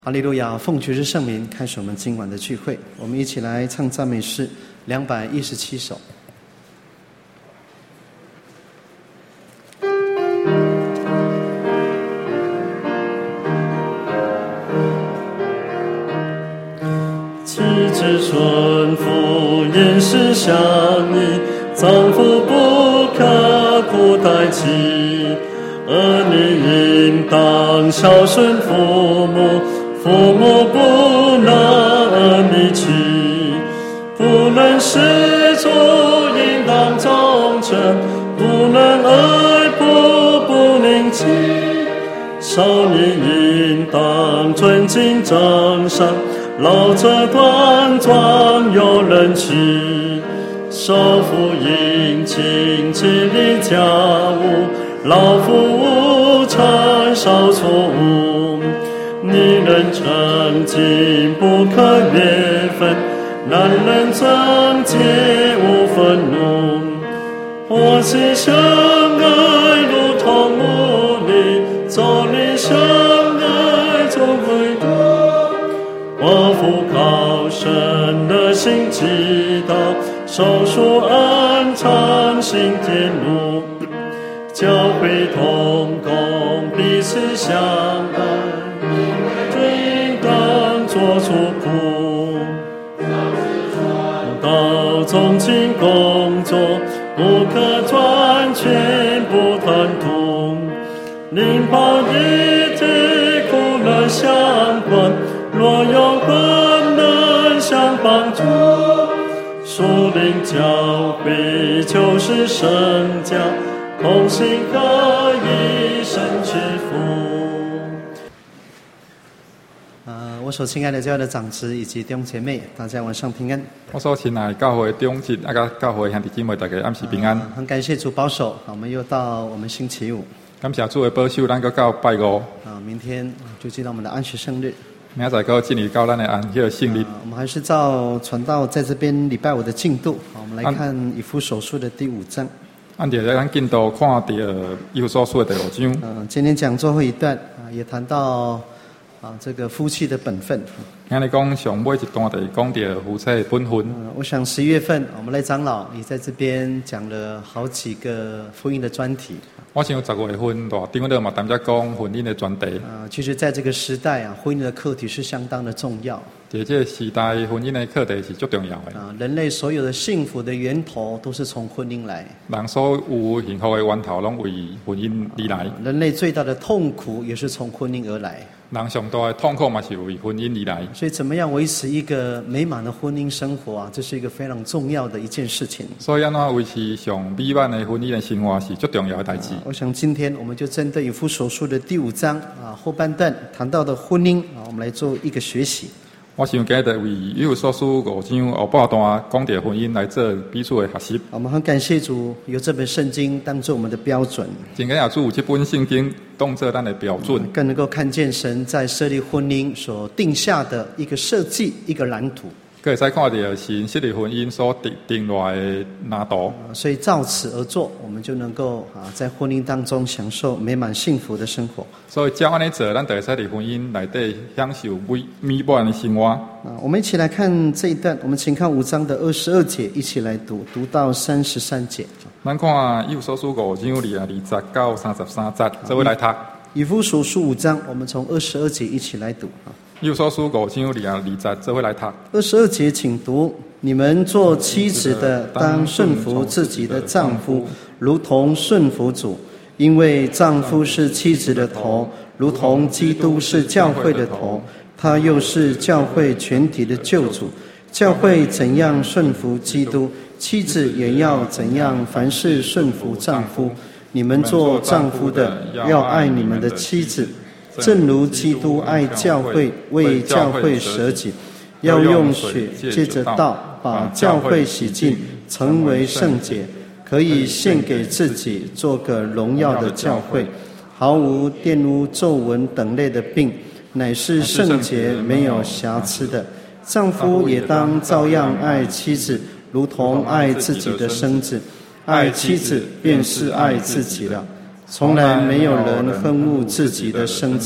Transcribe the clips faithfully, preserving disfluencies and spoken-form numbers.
哈利路亚！奉主之圣名，开始我们今晚的聚会。我们一起来唱赞美诗两百一十七首。 妻子顺服，言师相依，丈夫不可苦待妻，儿女应当孝顺父母。父母不能儿女欺，不能施主应当忠诚，不能爱仆不宁静。少年应当尊敬长上，老者端庄有人气。少妇应尽治理家务，老妇无产少错误。女人成经不可越分，男人贞洁无愤怒。我妻相爱如同母女，妯娌相爱总会多。寡妇靠神的心祈祷，手术安常行天路。教会同工彼此相爱，做出苦，到忠心工作，不可专权不贪图。邻旁一体苦乐相关，若有困难相帮助。属灵教会就是圣家，同心合一神之福。 我所亲爱的教会的长子以及弟兄姐妹，大家晚上平安。 我所亲爱的教会弟兄姊妹、啊教会兄弟姊妹，大家暗时平安。 呃、很感谢主保守，我们又到我们星期五。 感谢主的保守，咱又到拜五。 啊，明天就进到我们的安息圣日。 明仔载进入到咱的安息圣日。 我们还是照传道在这边礼拜五的进度，我们来看以弗所书的第五章。 按照咱进度看到以弗所书的第五章。 嗯、呃，今天讲最后一段啊，也谈到。啊，这个夫妻的本分。 今日讲上尾一段就是讲到夫妻的本分。 嗯，我想十一月份我们赖长老也在这边讲了好几个福音的专题。 我想十月份大长老嘛，谈在讲婚姻的专题。 啊，其实在这个时代啊，婚姻的课题是相当的重要。 在这个时代，婚姻的课题是最重要的。 啊，人类所有的幸福的源头都是从婚姻来。 人所有幸福的源头，拢为婚姻而来。 啊，人类最大的痛苦也是从婚姻而来。 人上大的痛苦嘛是为婚姻而来， 所以怎么样维持一个美满的婚姻生活啊，这是一个非常重要的一件事情。 所以安怎维持上美满的婚姻的生活是最重要的代志。 啊，我想今天我们就针对以弗所书的第五章啊后半段谈到的婚姻啊，我们来做一个学习。 我想今日为以弗所书五章后半段讲到婚姻来做彼此的学习。 我们很感谢主有这本圣经当作我们的标准， 真感谢主有这本圣经当作咱的标准， 更能够看见神在设立婚姻所定下的一个设计，一个蓝图。 可以再看到神设立婚姻所定定来的蓝图。 所以照此而做，我们就能够啊在婚姻当中享受美满幸福的生活。 所以照安尼做，咱就会使伫婚姻内底享受美美满的生活。 啊，我们一起来看这一段，我们请看五章的二十二节，一起来读，读到三十三节。 咱看以弗所书五章二啊二十到三十三节，这位来读。 以弗所书五章，我们从二十二节一起来读啊。 以弗所书五章二啊二十，这位来读。 二十二节，请读：你们做妻子的，当顺服自己的丈夫，如同顺服主，因为丈夫是妻子的头，如同基督是教会的头，他又是教会全体的救主。教会怎样顺服基督，妻子也要怎样凡事顺服丈夫。你们做丈夫的，要爱你们的妻子，正如基督爱教会，为教会舍己，要用血借着道把教会洗净，成为圣洁，可以献给自己，做个荣耀的教会，毫无玷污、皱纹等类的病，乃是圣洁没有瑕疵的。丈夫也当照样爱妻子，如同爱自己的身子。爱妻子便是爱自己了。从来没有人恨恶自己的身子，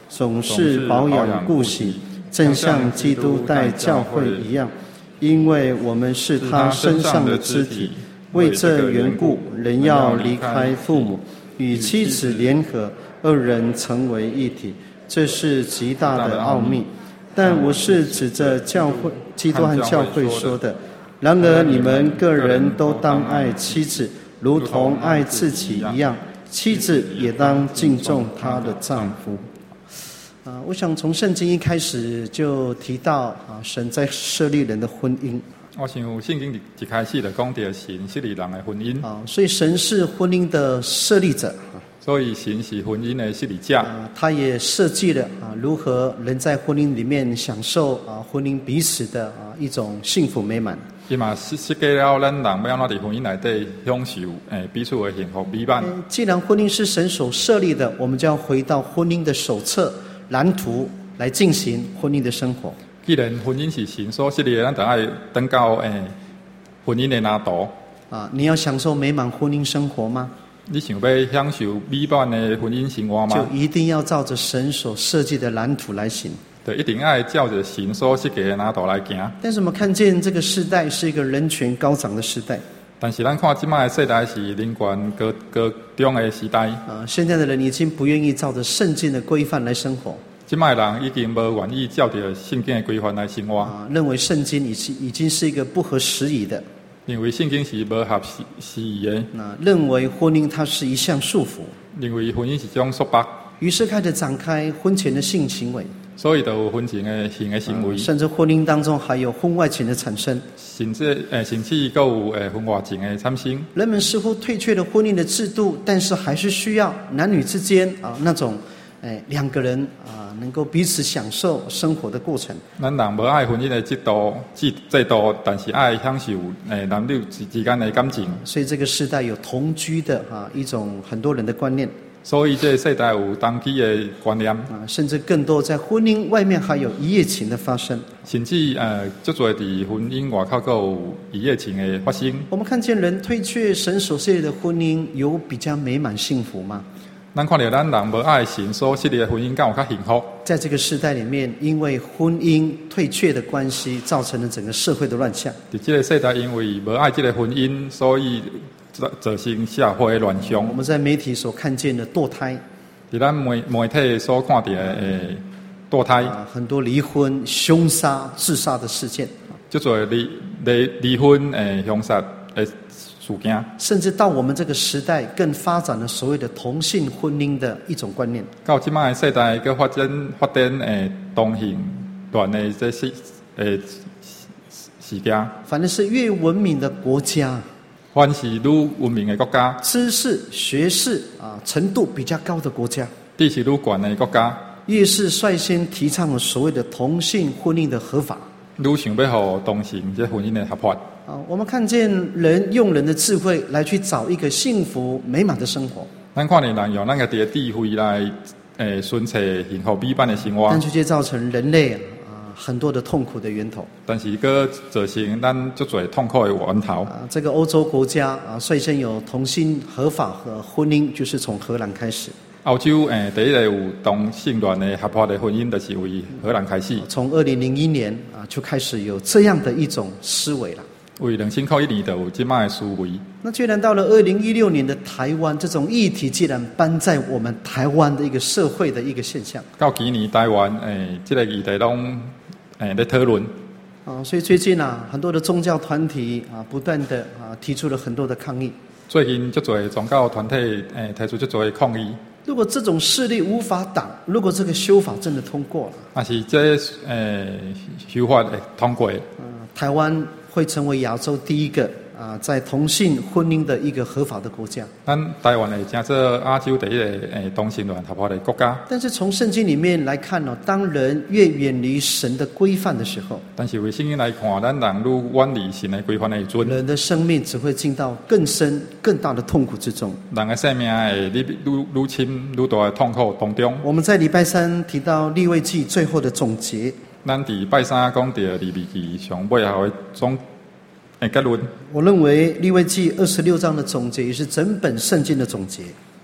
总是保养顾惜，正像基督待教会一样，因为我们是他身上的肢体。为这缘故，人要离开父母，与妻子联合，二人成为一体。这是极大的奥秘。但我是指着教会、基督和教会说的。然而你们个人都当爱妻子，如同爱自己一样，妻子也当敬重她的丈夫。啊，我想从圣经一开始就提到啊，神在设立人的婚姻。 我想圣经一开始就讲到神设立人的婚姻。 啊，所以神是婚姻的设立者。 所以神是婚姻的设立者。 啊，他也设计了啊，如何人在婚姻里面享受啊婚姻彼此的啊一种幸福美满。 伊嘛设设计了咱人要安怎伫婚姻内底享受诶彼此的幸福美满。 既然婚姻是神所设立的，我们就要回到婚姻的手册蓝图来进行婚姻的生活。 既然婚姻是神所设立的，咱就爱登到诶婚姻的蓝图。 啊，你要享受美满婚姻生活吗？ 你想要享受美满的婚姻生活吗？ 就一定要照着神所设计的蓝图来行。 对，一定要照着神所设计的蓝图来行。 但是我们看见这个时代是一个人权高涨的时代。 但是咱看即摆的世代是人权高高涨的时代。 啊，现在的人已经不愿意照着圣经的规范来生活。 即摆人已经无愿意照着圣经的规范来生活。 啊，认为圣经已经已经是一个不合时宜的。 认为圣经是不合时时宜的。 那认为婚姻它是一项束缚。 认为婚姻是一种束缚。 于是开始展开婚前的性行为。 所以就有婚前的性的行为。 啊，甚至婚姻当中还有婚外情的产生。 甚至诶，甚至还有诶婚外情的产生。 人们似乎退却了婚姻的制度，但是还是需要男女之间啊那种诶两个人啊能够彼此享受生活的过程。 咱人无爱婚姻的制度制制度，但是爱享受诶男女之之间的感情。 所以这个时代有同居的啊一种很多人的观念。 所以这个世代有同居的观念。 啊，甚至更多在婚姻外面还有一夜情的发生。 甚至呃，足多伫婚姻外口都有一夜情的发生。 我们看见人退却神所设立的婚姻，有比较美满幸福吗？ 咱看到咱人无爱神所设立的婚姻，敢有较幸福？在这个时代里面，因为婚姻退却的关系，造成了整个社会的乱象。 在这个世代，因为无爱这个婚姻，所以造成社会的乱象。 我们在媒体所看见的堕胎， 在咱媒媒体所看到的诶堕胎、 啊，很多离婚、凶杀、自杀的事件， 就做离离离婚诶凶杀诶事件， 甚至到我们这个时代，更发展了所谓的同性婚姻的一种观念。 到即卖世代，佮发展发展诶同性恋的这些诶事件。 反正是越文明的国家， 凡是愈文明的国家， 知识、学识啊程度比较高的国家， 知识愈高的国家， 越是率先提倡了所谓的同性婚姻的合法， 愈想要互同性这婚姻的合法。 啊，我们看见人用人的智慧来去找一个幸福美满的生活。 咱看见人用咱家己的智慧来诶寻找幸福美满的生活， 但却造成人类啊很多的痛苦的源头。 但是佫造成咱足侪痛苦的源头。 啊，这个欧洲国家啊，率先有同性合法和婚姻，就是从荷兰开始。 澳洲诶，第一个有同性恋的合法的婚姻，就是为荷兰开始。 从二零零一年啊，就开始有这样的一种思维了。 为两千零一年就有即卖的思维。 那居然到了二零一六年的台湾，这种议题竟然搬在我们台湾的一个社会的一个现象。 到今年台湾诶，这个议题拢诶在讨论。 啊，所以最近啊，很多的宗教团体啊，不断的啊提出了很多的抗议。 最近足侪宗教团体诶提出足侪抗议。 如果这种势力无法挡，如果这个修法真的通过了， 但是这诶修法会通过， 嗯，台湾会成为亚洲第一个啊在同性婚姻的一个合法的国家。 咱台湾会成做亚洲第一个诶同性恋合法的国家。 但是从圣经里面来看呢，当人越远离神的规范的时候， 但是为圣经来看，咱人愈远离神的规范的时阵， 人的生命只会进到更深、更大的痛苦之中。 人的生命会愈愈愈深、愈大的痛苦当中。 我们在礼拜三提到利未记最后的总结。 咱伫拜三讲到利未记上尾后的总诶结论。 我认为利未记二十六章的总结也是整本圣经的总结。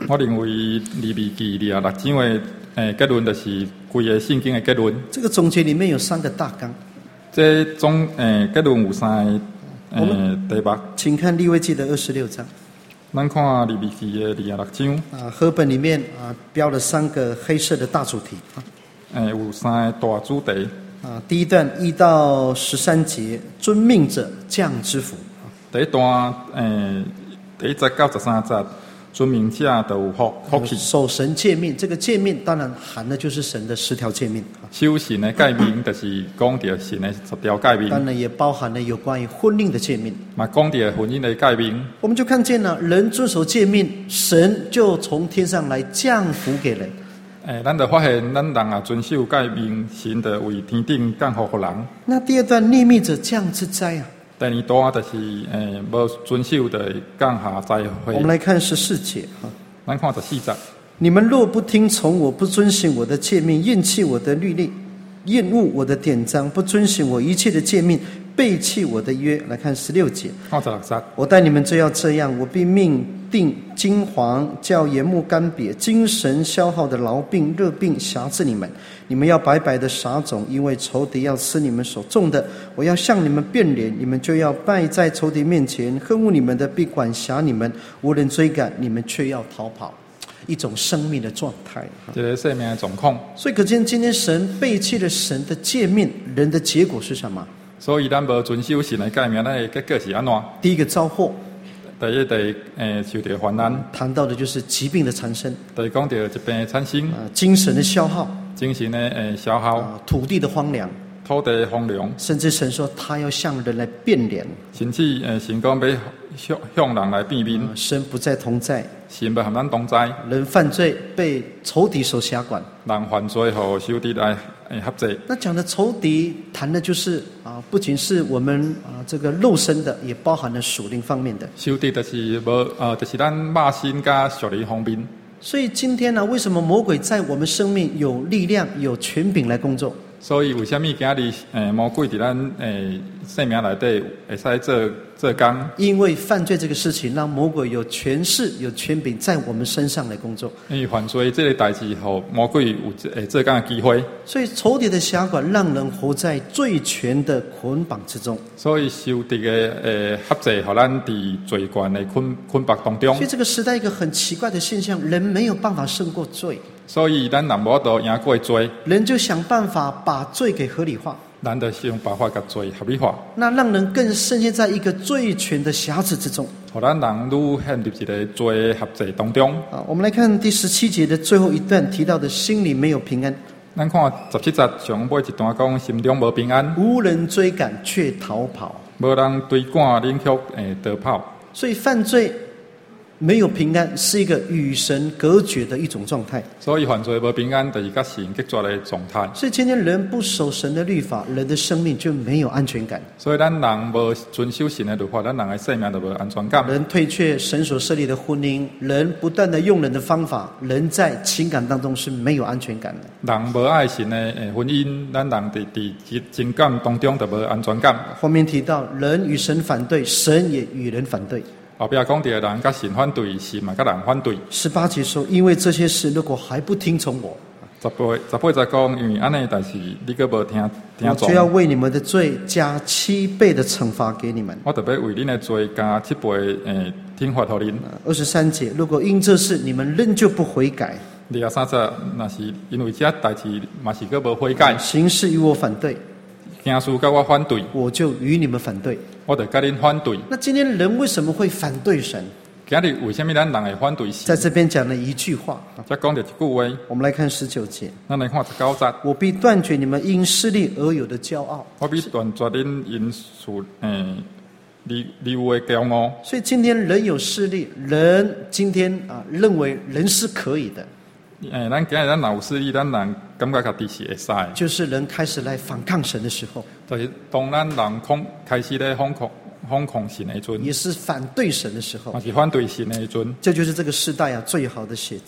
我认为利未记二十六章的诶结论，就是规个圣经的结论。 这个总结里面有三个大纲。 这总诶结论有三个诶题目。 请看利未记的二十六章。 咱看利未记的二十六章。 啊，课本里面啊标了三个黑色的大主题。 诶，有三个大主题。 啊，第一段一到十三节，遵命者降之福。 第一段诶，第一节到十三节。遵命者就有福福气。 守神诫命，这个诫命当然含的就是神的十条诫命。 守神的诫命，就是讲到神的十条诫命。 当然也包含了有关于婚姻的诫命。 嘛，讲到婚姻的诫命。 我们就看见了，人遵守诫命，神就从天上来降福给人。 诶，咱就发现，咱人啊遵守诫命，神就为天顶降福给人。 那第二段逆逆者降之灾啊。 第二段就是诶，无遵守的降下灾祸。 我们来看十四节哈， 咱看十四节。 你们若不听从我，不遵行我的诫命，厌弃我的律例，厌恶我的典章，不遵行我一切的诫命，背弃我的约。来看十六节。 看十六节。 我待你们就要这样，我必命定金黄，叫眼目干瘪，精神消耗的痨病、热病辖制你们。你们要白白的撒种，因为仇敌要吃你们所种的。我要向你们变脸，你们就要败在仇敌面前。恨恶你们的必管辖你们，无人追赶，你们却要逃跑。一种生命的状态， 这个生命的状况。 所以可见，今天神背弃了神的诫命，人的结果是什么？ 所以咱无遵守神的诫命，咱的结果是安怎？ 第一个遭祸。 第一，第诶受到患难。 谈到的就是疾病的产生。 第二，讲到疾病的产生。 啊，精神的消耗。 精神的诶消耗。 啊，土地的荒凉。 土地荒凉。 甚至神说，他要向人来变脸。 甚至诶，神讲要向向人来变面。 啊，神不再同在。 神不和咱同在。 人犯罪被仇敌所辖管。 人犯罪后仇敌来诶合制。 那讲的仇敌，谈的就是啊，不仅是我们啊这个肉身的，也包含了属灵方面的。 仇敌就是无呃，就是咱肉身加属灵方面。 所以今天呢，为什么魔鬼在我们生命有力量、有权柄来工作？ 所以为什么今日诶魔鬼伫咱诶生命内底会使做做工？ 因为犯罪这个事情，让魔鬼有权势、有权柄在我们身上来工作。 因为犯罪这个代志，互魔鬼有诶做工的机会。 所以仇敌的辖管，让人活在罪权的捆绑之中。 所以仇敌的诶合制，互咱伫罪权的捆捆绑当中。 所以这个时代一个很奇怪的现象，人没有办法胜过罪。 所以咱人无法度赢过罪， 人就想办法把罪给合理化。 咱就想办法把罪合理化。 那让人更深陷在一个罪权的辖制之中。 互咱人愈陷入一个罪合制当中。 啊，我们来看第十七节的最后一段提到的心里没有平安。 咱看十七节上尾一段讲心中无平安， 无人追赶却逃跑， 无人追赶冷却诶逃跑。 所以犯罪没有平安，是一个与神隔绝的一种状态。 所以犯罪无平安，就是甲神隔绝的状态。 所以今天人不守神的律法，人的生命就没有安全感。 所以咱人无遵守神的律法，咱人的生命就无安全感。 人退却神所设立的婚姻，人不断的用人的方法，人在情感当中是没有安全感的。 人无爱神的诶婚姻，咱人伫伫情感当中就无安全感。 后面提到人与神反对，神也与人反对。 后壁讲到人甲神反对，神嘛甲人反对。 十八节说，因为这些事，如果还不听从我， 十八十八节讲，因为安尼，但是你佫无听听从， 我就要为你们的罪加七倍的惩罚给你们。 我特别为恁的罪加七倍诶惩罚互恁。 二十三节，如果因这事你们仍旧不悔改， 二十三节，若是因为这代志嘛是佫无悔改， 行事与我反对， 行事甲我反对， 我就与你们反对。 我就甲恁反对。 那今天人为什么会反对神？ 今日为什么咱人会反对神？ 在这边讲了一句话， 再讲着一句话。 我们来看十九节， 咱来看十九节。 我必断绝你们因势力而有的骄傲。 我必断绝恁因属诶利利有的骄傲。 所以今天人有势力，人今天啊认为人是可以的。 诶，咱今日咱若有势力，咱人感觉家己是会使。 就是人开始来反抗神的时候， 就是当咱人恐开始咧反抗反抗神的阵， 也是反对神的时候， 嘛是反对神的阵。 这就是这个时代啊最好的写照。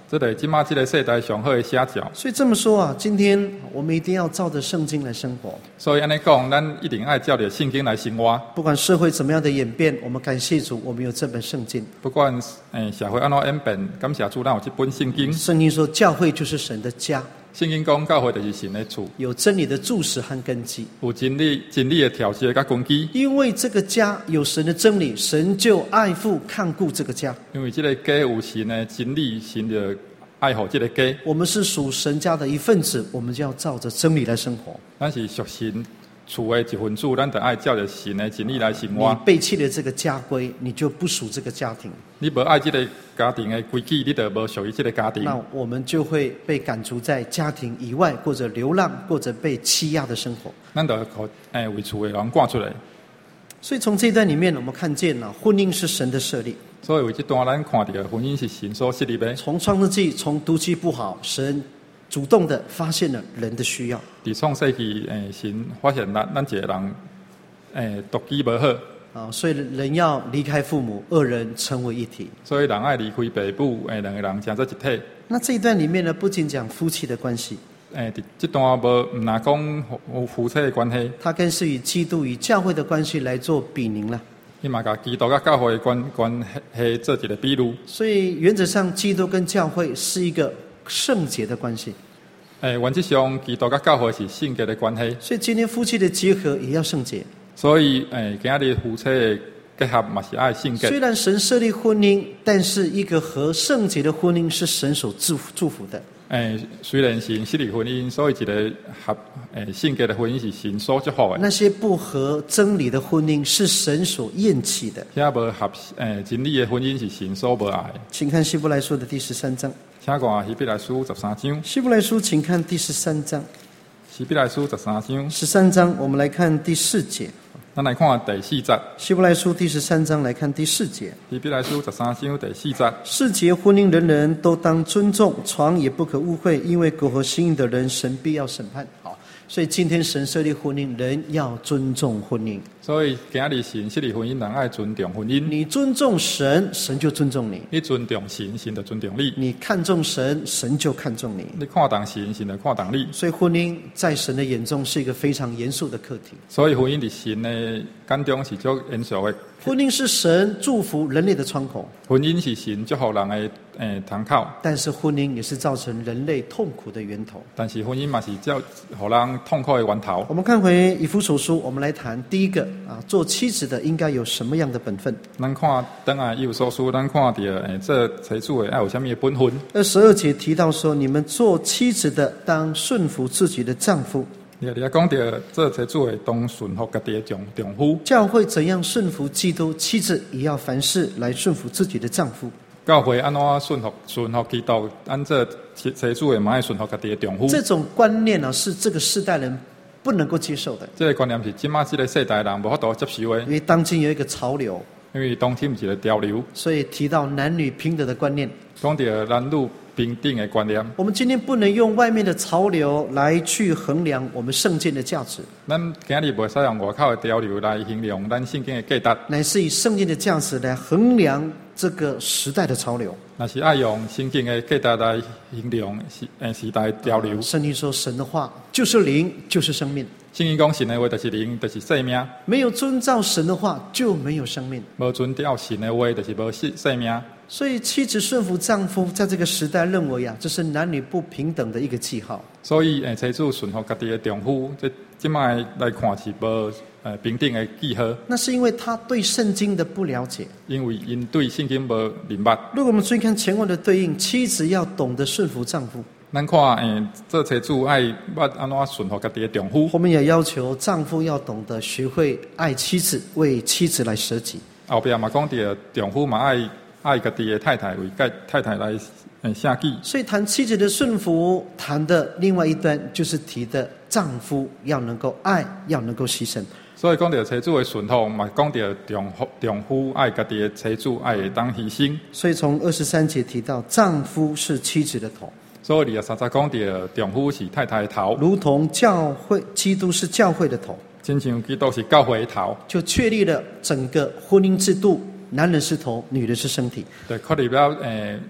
这个即马即个世代上好的写照。 所以这么说啊，今天我们一定要照着圣经来生活。 所以安尼讲，咱一定爱照着圣经来生活。 不管社会怎么样的演变，我们感谢主，我们有这本圣经。 不管诶社会安怎演变，感谢主，咱有这本圣经。 圣经说，教会就是神的家。 圣经讲，教会就是神的厝， 有真理的柱石和根基， 有真理真理的条件甲根基。 因为这个家有神的真理，神就爱护看顾这个家。 因为这个家有神的真理，神就爱护这个家。 我们是属神家的一份子，我们就要照着真理来生活。 咱是属神厝的一份子，咱就爱照着神的真理来生活。 你背弃了这个家规，你就不属这个家庭。 你无爱这个家庭的规矩，你就无属于这个家庭。 那我们就会被赶逐在家庭以外，过着流浪，过着被欺压的生活。 咱就可诶为厝的人赶出来。 所以从这一段里面，我们看见了婚姻是神的设立。 所以为这段咱看到婚姻是神所设立的。 从创世纪，从毒气不好，神主动的发现了人的需要。 伫创世纪，诶，神发现咱咱一个人，诶，毒气无好。 啊，所以人要离开父母，二人成为一体。 所以人爱离开父母，诶，两个人成做一体。 那这一段里面呢，不仅讲夫妻的关系， 诶，这段无唔拿讲夫妻的关系， 它更是以基督与教会的关系来做比拟了。 伊嘛甲基督甲教会的关关系做一个比喻。 所以原则上，基督跟教会是一个圣洁的关系。 诶，原则上，基督甲教会是圣洁的关系。 所以今天夫妻的结合也要圣洁。 所以，诶，今日夫妻的结合嘛是爱圣洁。 虽然神设立婚姻，但是一个合圣洁的婚姻是神所祝福祝福的。 诶，虽然是设立婚姻，所以一个合诶圣洁的婚姻是神所祝福的。 那些不合真理的婚姻是神所厌弃的。 遐无合诶真理的婚姻是神所无爱。 请看希伯来书的第十三章。 请看希伯来书十三章。 希伯来书，请看第十三章。 希伯来书十三章。 十三章，我们来看第四节。 咱来看第四节。 希伯来书第十三章来看第四节。 希伯来书十三章第四节。 世结婚姻人人都当尊重，床也不可误会，因为苟合行淫的人，神必要审判。好，所以今天神设立婚姻，人要尊重婚姻。 所以今日神设立婚姻，人爱尊重婚姻。 你尊重神，神就尊重你； 你尊重神，神就尊重你； 你看重神，神就看重你。 你看重神，神就看重你。 所以婚姻在神的眼中是一个非常严肃的课题。 所以婚姻伫神的眼中是足严肃的。 婚姻是神祝福人类的窗口， 婚姻是神祝福人的诶窗口。 但是婚姻也是造成人类痛苦的源头。 但是婚姻嘛是造互人痛苦的源头。 我们看回以弗所书，我们来谈第一个啊，做妻子的应该有什么样的本分？ 咱看等下以弗所书，咱看到诶，这妻子的爱有什么的本分？ 二十二节提到说，你们做妻子的当顺服自己的丈夫。 你你讲到这妻子的当顺服家己的丈丈夫。 教会怎样顺服基督，妻子也要凡事来顺服自己的丈夫。 教会安怎顺服顺服基督，按这妻妻子的嘛爱顺服家己的丈夫。 这种观念呢，是这个世代人不能够接受的。 这个观念是今嘛这个世代人无法度接受的。 因为当今有一个潮流， 因为当今是一个潮流， 所以提到男女平等的观念。 讲到男女平等的观念。 我们今天不能用外面的潮流来去衡量我们圣经的价值。 咱今日袂使用外口的潮流来衡量咱圣经的价值， 乃是以圣经的价值来衡量这个时代的潮流。 那是爱用圣经的价值来衡量时诶时代潮流。 圣经说，神的话就是灵，就是生命。 圣经讲神的话就是灵，就是生命。 没有遵照神的话，就没有生命。 无遵照神的话，就是无生命。 所以妻子顺服丈夫，在这个时代认为啊，这是男女不平等的一个记号。 所以诶，妻子顺服家己的丈夫，这即摆来看是无呃平等的记号。 那是因为他对圣经的不了解， 因为因对圣经无明白。 如果我们注意看前文的对应，妻子要懂得顺服丈夫。 咱看诶，这妻子爱捌安怎顺服家己的丈夫。 我们也要求丈夫要懂得学会爱妻子，为妻子来舍己。 后边嘛讲到丈夫嘛爱爱家己的太太，为家太太来诶献己。 所以谈妻子的顺服，谈的另外一端就是提的丈夫要能够爱，要能够牺牲。 所以讲到妻子的顺服，嘛讲到丈夫丈夫爱家己的妻子爱会当牺牲。 所以从二十三节提到，丈夫是妻子的头。 所以二十三节讲到丈夫是太太的头， 如同教会基督是教会的头， 亲像基督是教会的头， 就确立了整个婚姻制度：男人是头，女人是身体。 对，确立了诶，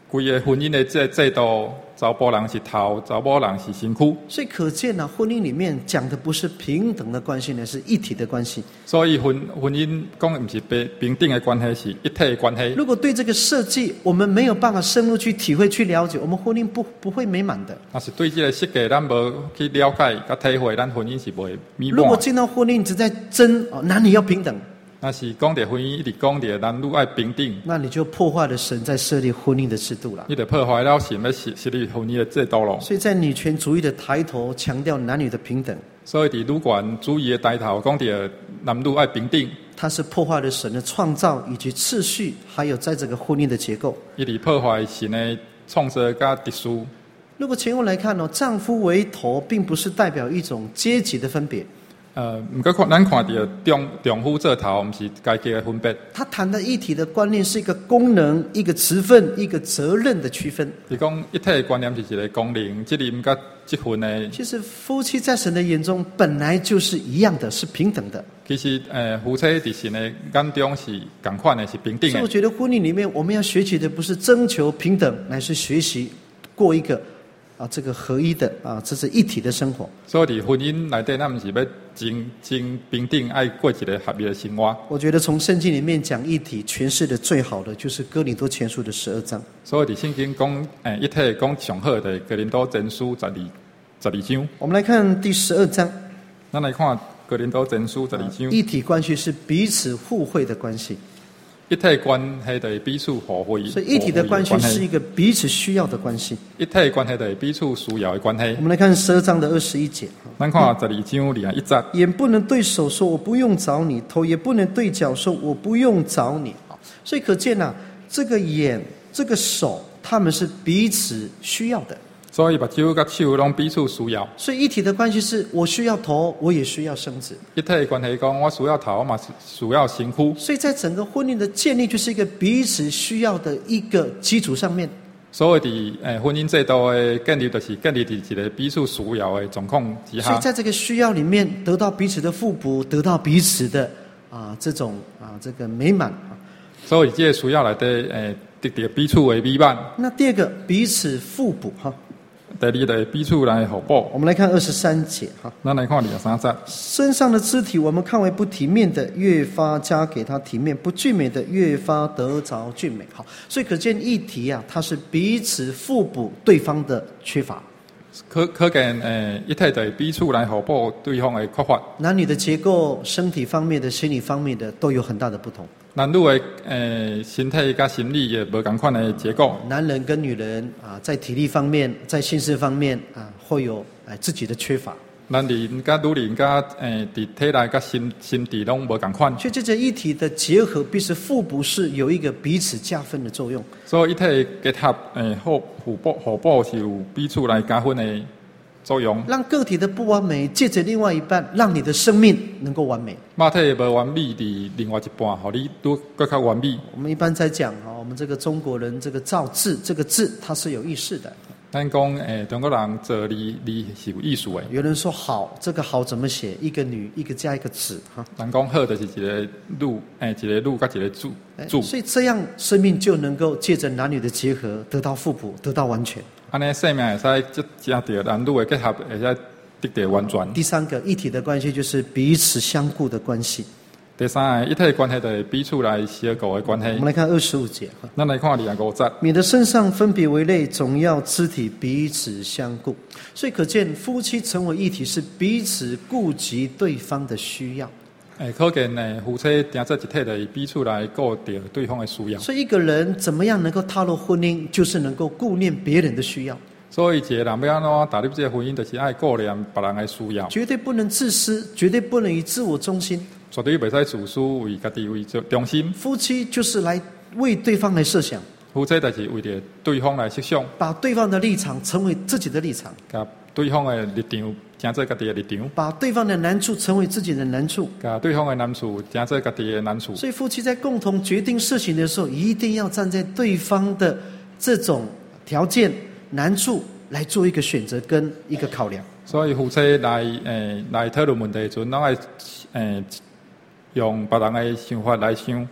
规个婚姻的这制度，查甫人是头，查某人是身躯。 所以可见呢、啊，婚姻里面讲的不是平等的关系呢，是一体的关系。 所以婚婚姻讲的不是平平等的关系，是一体的关系。 如果对这个设计我们没有办法深入去体会、去了解，我们婚姻不不会美满的。 但是对这个设计咱无去了解、甲体会，咱婚姻是不会美满。 如果进到婚姻只在争哦，男女要平等。 那是讲到婚姻一直讲到男女爱平等， 那你就破坏了神在设立婚姻的制度了。 你就破坏了神要设设立婚姻的制度咯。 所以在女权主义的抬头强调男女的平等， 所以伫女权主义的抬头讲到男女爱平等， 它是破坏了神的创造以及次序，还有在这个婚姻的结构。 一直破坏神的创造甲秩序。 如果前后来看哦，丈夫为头，并不是代表一种阶级的分别。 呃，毋过看咱看到丈丈夫做头，毋是阶级的分别。 他谈的一体的观念是一个功能、一个职分、一个责任的区分。 伊讲一体的观念是一个功能、责任甲积分的。 其实夫妻在神的眼中本来就是一样的，是平等的。 其实，呃，夫妻伫神的眼中是同款的，是平等的。 所以我觉得婚姻里面我们要学习的不是征求平等，乃是学习过一个啊这个合一的啊，这是一体的生活。 所以，伫婚姻内底，咱毋是要真真平等，爱过一个合一的生活。 我觉得从圣经里面讲一体诠释的最好的，就是哥林多前书的十二章。 所以，伫圣经讲，诶，一体讲上好的哥林多前书十二十二章。 我们来看第十二章。 咱来看哥林多前书十二章。 一体关系是彼此互惠的关系。 一体关系就是彼此互惠， 所以一体的关系是一个彼此需要的关系。 一体关系就是彼此需要的关系。 我们来看十二章的二十一节。 咱看十二章里一节， 眼不能对手说我不用找你，头也不能对脚说我不用找你。所以可见啊，这个眼、这个手，他们是彼此需要的。 所以目睭甲手拢彼此需要。 所以一体的关系是我需要头，我也需要身子。 一体的关系讲，我需要头，我嘛需要身躯。 所以在整个婚姻的建立，就是一个彼此需要的一个基础上面。 所以伫诶婚姻制度的建立，就是建立伫一个彼此需要的状况之下。 所以在这个需要里面，得到彼此的互补，得到彼此的啊这种啊这个美满。 所以这个需要内底诶得到彼此的美满。 那第二个彼此互补哈。 第二就是彼此来互补。 我们来看二十三节哈。 咱来看二十三节。 身上的肢体，我们看为不体面的，越发加给他体面；不俊美的，越发得着俊美。好，所以可见一体啊，它是彼此互补对方的缺乏。 可可见，诶，一体就是彼此来互补对方的缺乏。 男女的结构、身体方面的、心理方面的，都有很大的不同。 男女的诶身体甲心理也无同款的结构。 男人跟女人啊，在体力方面、在心思方面啊，会有哎自己的缺乏。 男人甲女人甲诶伫体内甲心心智拢无同款。 所以这一体的结合，必是互补，是有一个彼此加分的作用。 所以一体结合诶互互补互补是有彼此来加分的作用。 让个体的不完美借着另外一半，让你的生命能够完美。 肉体无完美伫另外一半，互你都更较完美。 我们一般在讲啊，我们这个中国人这个造字，这个字它是有意识的。 咱讲诶，中国人做字字是有意思的。 有人说好，这个好怎么写？一个女，一个加一个子哈。 人讲好就是一个路，诶，一个路甲一个柱柱。 所以这样生命就能够借着男女的结合，得到互补，得到完全。 安尼生命会使即加着男女的结合，会使得到完全。 第三个一体的关系就是彼此相顾的关系。 第三个一体的关系就是彼此来相顾的关系。 我们来看二十五节， 咱来看二十五节。 免得身上分别为类，总要肢体彼此相顾。所以可见夫妻成为一体，是彼此顾及对方的需要。 诶，可见呢，夫妻定做一体，就是彼此来顾着对方的需要。 所以一个人怎么样能够踏入婚姻，就是能够顾念别人的需要。 所以一个人要安怎踏入这个婚姻，就是爱顾念别人的需要。 绝对不能自私，绝对不能以自我中心。 绝对袂使自私，为家己为中心。 夫妻就是来为对方来设想。 夫妻就是为着对方来设想， 把对方的立场成为自己的立场， 甲对方的立场成做家己的立场， 把对方的难处成为自己的难处， 甲对方的难处成做家己的难处。 所以夫妻在共同决定事情的时候，一定要站在对方的这种条件、难处来做一个选择跟一个考量。 所以夫妻来诶来讨论问题的时阵，拢爱诶用别人的想法来想。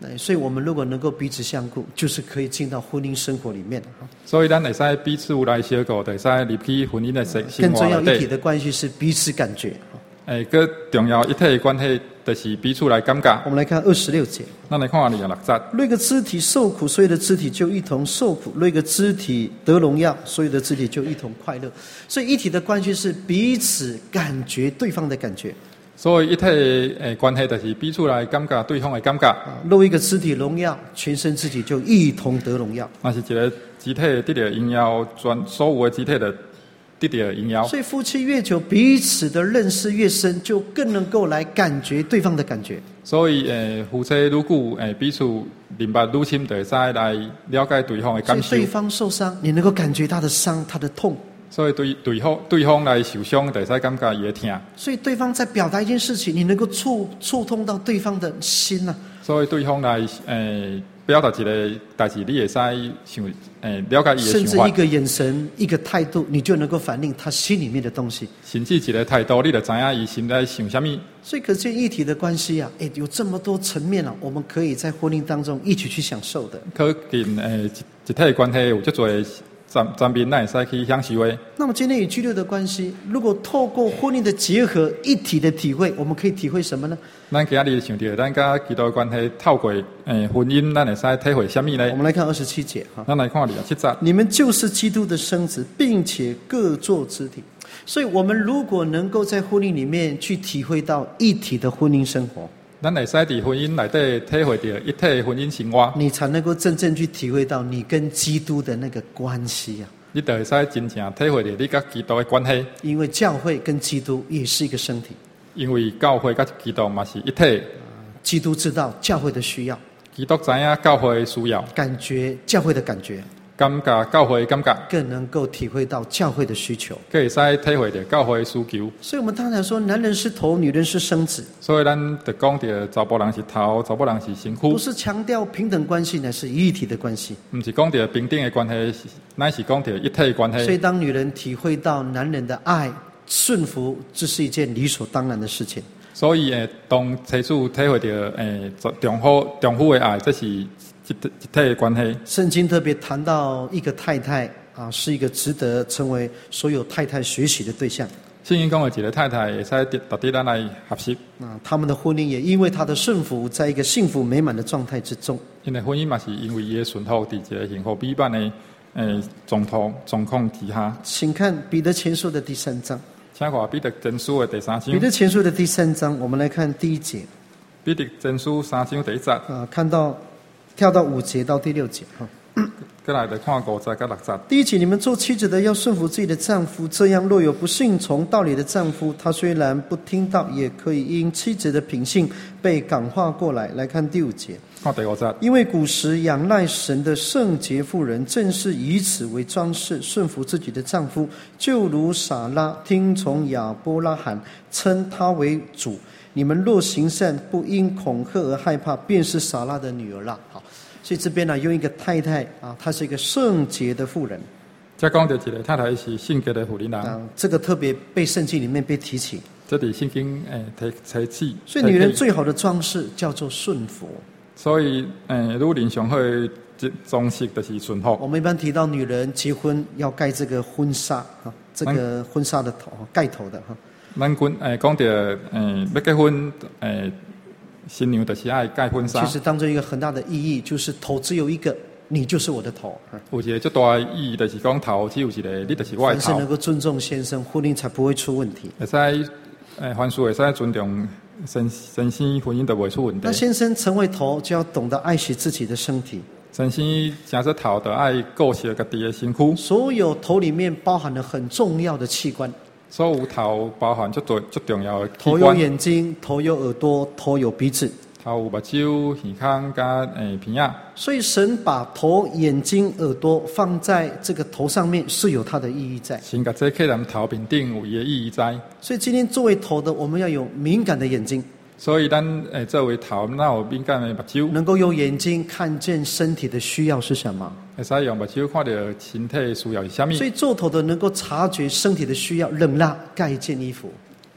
哎所以我们如果能够彼此相顾，就是可以进到婚姻生活里面。 所以咱会使彼此有来相顾，就会使入去婚姻的生生更重要一体活内底。 的关系是彼此感觉。 诶，个重要一体的关系，就是彼此来感觉。 我们来看二十六节。 咱来看二十六节。 若一个肢体受苦，所有的肢体就一同受苦；若一个肢体得荣耀，所有的肢体就一同快乐。所以一体的关系是彼此感觉对方的感觉。 所以一体的诶关系，就是彼此来感觉对方的感觉。 啊，若一个肢体荣耀，全身肢体就一同得荣耀。 那是一个肢体得到荣耀，全所有的肢体的得到荣耀。 所以夫妻越久，彼此的认识越深，就更能够来感觉对方的感觉。 所以诶，夫妻愈久诶，彼此明白愈深，就会使来了解对方的感受。 所以对方受伤，你能够感觉他的伤，他的痛。 所以对对方对方来受伤，就会使感觉伊的痛。 所以对方在表达一件事情，你能够触触痛到对方的心呐、啊。 所以对方来诶表达一个代志，你会使想诶了解伊的甚至想法。 一个眼神、一个态度，你就能够反映他心里面的东西。 甚至一个态度，你就知影伊心在想什么。 所以可见一体的关系啊，诶，有这么多层面啊，我们可以在婚姻当中一起去享受的。 可见诶，一一体的关系有足多层层面，咱会使去享受的。 那么今天与居六的关系，如果透过婚姻的结合、一体的体会，我们可以体会什么呢？ 咱今日想到，咱甲基督的关系透过诶婚姻，咱会使体会什么呢？ 我们来看二十七节哈。 咱来看二十七节。 你们就是基督的生子，并且各作肢体。所以，我们如果能够在婚姻里面去体会到一体的婚姻生活， 咱会使伫婚姻内底体会到一体的婚姻生活， 你才能够真正去体会到你跟基督的那个关系啊。 你就会使真正体会到你甲基督的关系。 因为教会跟基督也是一个身体， 因为教会甲基督嘛是一体。 基督知道教会的需要， 基督知影教会的需要， 感觉教会的感觉， 感觉教会的感觉， 更能够体会到教会的需求， 更会使体会到教会的需求。 所以我们常常说，男人是头，女人是生子。 所以咱就讲到查甫人是头，查某人是身躯， 不是强调平等关系，乃是一体的关系。 不是讲到平等的关系，乃是讲到一体的关系。 所以当女人体会到男人的爱、顺服，这是一件理所当然的事情。 所以诶，当妻子体会到诶丈夫丈夫的爱，这是一一体的关系。 圣经特别谈到一个太太啊，是一个值得成为所有太太学习的对象。 圣经讲的一个太太会使值得咱来学习。 啊，他们的婚姻也因为她的顺服，在一个幸福美满的状态之中。 因为婚姻嘛是因为伊的顺服，伫一个幸福美满的诶状况状况之下。 请看彼得前书的第三章。 请看彼得前书的第三章。 彼得前书的第三章，我们来看第一节。 彼得前书三章第一节。 啊，看到跳到五节到第六节哈。 再来就看五节到六节。 第一节，你们做妻子的要顺服自己的丈夫，这样若有不信从道理的丈夫，他虽然不听道，也可以因妻子的品性被感化过来。来看第五节。 看第五节。 因为古时仰赖神的圣洁妇人，正是以此为装饰，顺服自己的丈夫，就如撒拉听从亚伯拉罕，称他为主。你们若行善，不因恐吓而害怕，便是撒拉的女儿了。好，所以这边呢，用一个太太啊，她是一个圣洁的妇人。 再讲到一个太太是圣洁的妇人人， 啊，这个特别被圣经里面被提起。 这里圣经诶提提起。 所以女人最好的装饰叫做顺服。 所以诶，女人上好的装饰就是顺服。 我们一般提到女人结婚要盖这个婚纱啊，这个婚纱的头盖头的哈。 咱讲诶，讲到诶要结婚诶，新娘就是爱盖婚纱。 其实当中一个很大的意义就是头只有一个，你就是我的头。 有一个最大的意义就是讲头只有一个，你就是我的头。 凡是能够尊重先生，婚姻才不会出问题。 会使诶，凡事会使尊重先先生，婚姻就不会出问题。 那先生成为头，就要懂得爱惜自己的身体。 先生成做头，就爱顾惜家己的身躯。 所有头里面包含了很重要的器官。 所有头包含最最最重要的器头有官。 眼睛，头有耳朵，头有鼻子。 头有目睭、耳孔加诶鼻仔。 所以神把头、眼睛、耳朵放在这个头上面，是有它的意义在。 神把这刻在头面顶有伊的意义在。 所以今天作为头的，我们要有敏感的眼睛。 所以咱诶作为头，那有敏感的目睭， 能够用眼睛看见身体的需要是什么。 会使用目睭看到身体需要是什么。 所以做头的能够察觉身体的需要，冷辣盖一件衣服。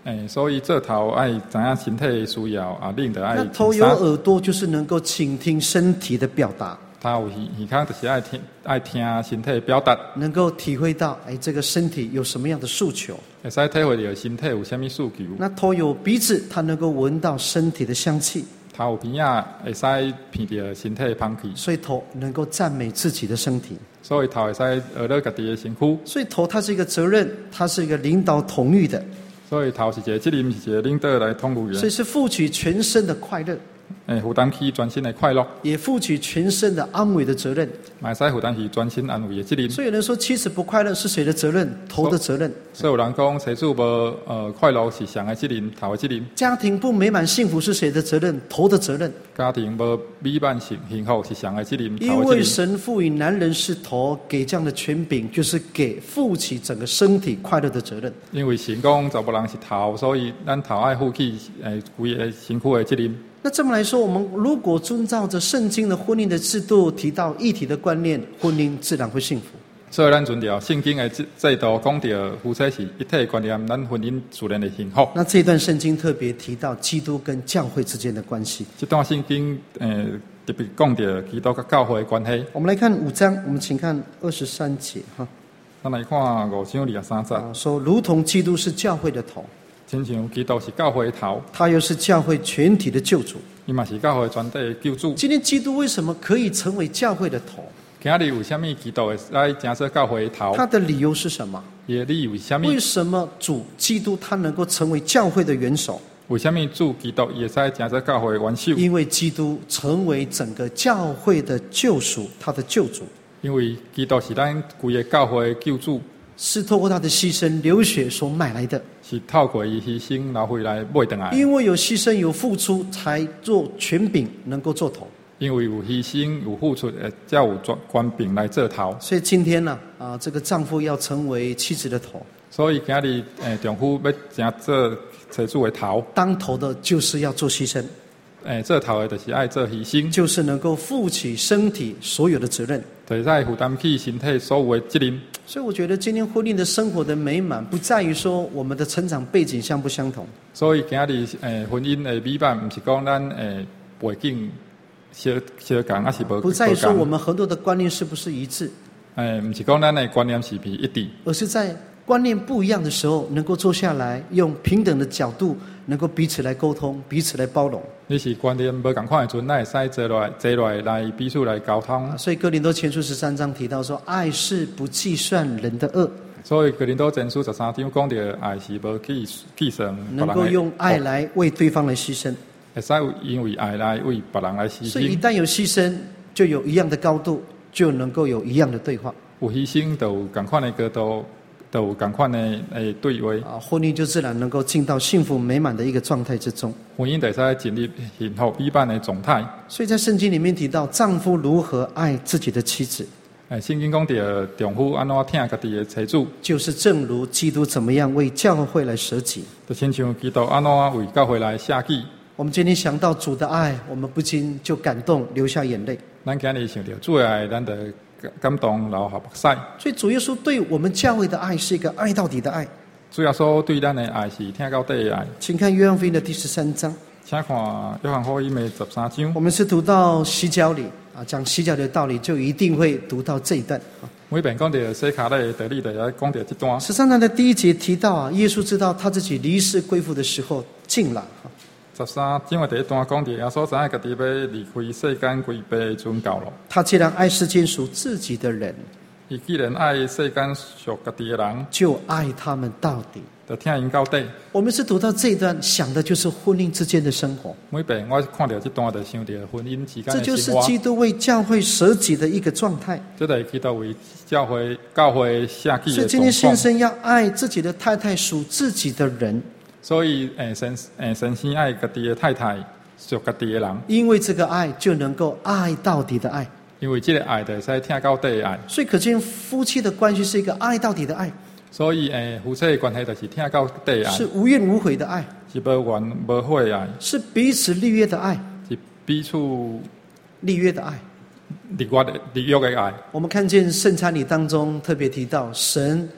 诶，所以做头爱知影身体的需要，啊，另的爱。 那头有耳朵，就是能够倾听身体的表达。 他有耳耳孔，就是爱听爱听身体的表达， 能够体会到，哎，这个身体有什么样的诉求。 会使体会到身体有什么诉求。 那头有鼻子，它能够闻到身体的香气。 头有鼻仔，会使闻到身体的香气。 所以头能够赞美自己的身体。 所以头会使学到家己的身躯。 所以头它是一个责任，它是一个领导统御的。 所以头是一个责任，是一个领导来统御的。 所以是负起全身的快乐。 诶，负担起全身的快乐， 也负起全身的安慰的责任， 嘛会使负担起全身安慰的责任。 所以有人说，妻子不快乐是谁的责任？头的责任。 所以有人讲，妻子无呃快乐是上的责任，头的责任。 家庭不美满幸福是谁的责任？头的责任。 家庭无美满幸幸福是上的责任，头的责任。 因为神赋予男人是头，给这样的权柄，就是给负起整个身体快乐的责任。 因为神讲查某人是头，所以咱头爱负起诶规个身躯的责任。 那这么来说，我们如果遵照着圣经的婚姻的制度，提到一体的观念，婚姻自然会幸福。 所以咱遵照圣经的制制度，讲到夫妻是一体的观念，咱婚姻自然的幸福。 那这段圣经特别提到基督跟教会之间的关系。 这段圣经呃特别讲到基督跟教会的关系。 我们来看五章，我们请看二十三节哈。 咱来看五章二十三节， 说如同基督是教会的头。 亲像基督是教会的头， 他又是教会全体的救主， 伊嘛是教会全体的救主。 今天基督为什么可以成为教会的头？ 今日为什么基督会来成做教会的头？ 他的理由是什么？ 伊的理由是什么？ 为什么主基督他能够成为教会的元首？ 为什么主基督也使成做教会的元首？ 因为基督成为整个教会的救赎，他的救主。 因为基督是咱规个教会的救主。 是透过他的牺牲流血所买来的， 是透过伊牺牲流血来买回来。 因为有牺牲有付出，才做权柄能够做头。 因为有牺牲有付出，才有权柄来做头。 所以今天呢、啊，啊，这个丈夫要成为妻子的头。 所以今日诶，丈夫要成做妻子的头。 当头的就是要做牺牲。 诶，做头的就是爱做牺牲， 就是能够负起身体所有的责任， 就是在负担起身体所有的责任。 所以我觉得今天婚姻的生活的美满，不在于说我们的成长背景相不相同。 所以今日诶，婚姻的美满，不是讲咱诶背景相相共，还是无。 不在于说我们很多的观念是不是一致。 诶，不是讲咱的观念是不一致， 而是在观念不一样的时候，能够坐下来，用平等的角度，能够彼此来沟通，彼此来包容。 你是观念无同款的阵，咱会使坐来坐来来彼此来沟通。 啊、所以哥林多前书十三章提到说，爱是不计算人的恶。 所以哥林多前书十三章讲到，爱是无计计算别人的恶， 能够用爱来为对方来牺牲。 会使因为爱来为别人来牺牲。 所以一旦有牺牲，就有一样的高度，就能够有一样的对话。 有牺牲，就有同款的高度。都有同款的诶对话啊，婚姻就自然能够进到幸福美满的一个状态之中。 婚姻就使进入幸福美满的状态。 所以在圣经里面提到，丈夫如何爱自己的妻子。 诶，圣经讲到丈夫安怎疼家己的妻子， 就是正如基督怎么样为教会来舍己， 就亲像基督安怎为教会来舍己。 我们今天想到主的爱，我们不禁就感动，流下眼泪。 咱今日想到主的爱，咱就感动流下目屎。 所以主耶稣对我们教会的爱是一个爱到底的爱。 主耶稣对咱的爱是听到底的爱。 请看约翰福音的第十三章。 请看约翰福音的十三章。 我们是读到洗脚礼啊，讲洗脚礼的道理，就一定会读到这一段。 每遍讲到洗脚礼的道理，就要讲到这段。 十三章的第一节提到啊，耶稣知道他自己离世归父的时候近了。 十三章的第一段讲到，耶稣知影家己要离开世间归父的阵到了。 他既然爱世间属自己的人， 伊既然爱世间属家己的人， 就爱他们到底， 就听因到底。 我们是读到这一段，想的就是婚姻之间的生活。 每遍我看到这段，就想到婚姻之间的生活。 这就是基督为教会舍己的一个状态。 这就是基督为教会教会舍己的状况。 所以今天先生要爱自己的太太，属自己的人。 所以，诶，先诶，先生爱家己的太太，属家己的人。 因为这个爱就能够爱到底的爱。 因为这个爱就使听到底的爱。 所以可见夫妻的关系是一个爱到底的爱。 所以，诶，夫妻的关系就是听到底的爱。 是无怨无悔的爱。 是无怨无悔的爱。 是彼此立约的爱。 是彼此立约的爱。 立约的立约的爱。 我们看见圣餐礼当中特别提到神。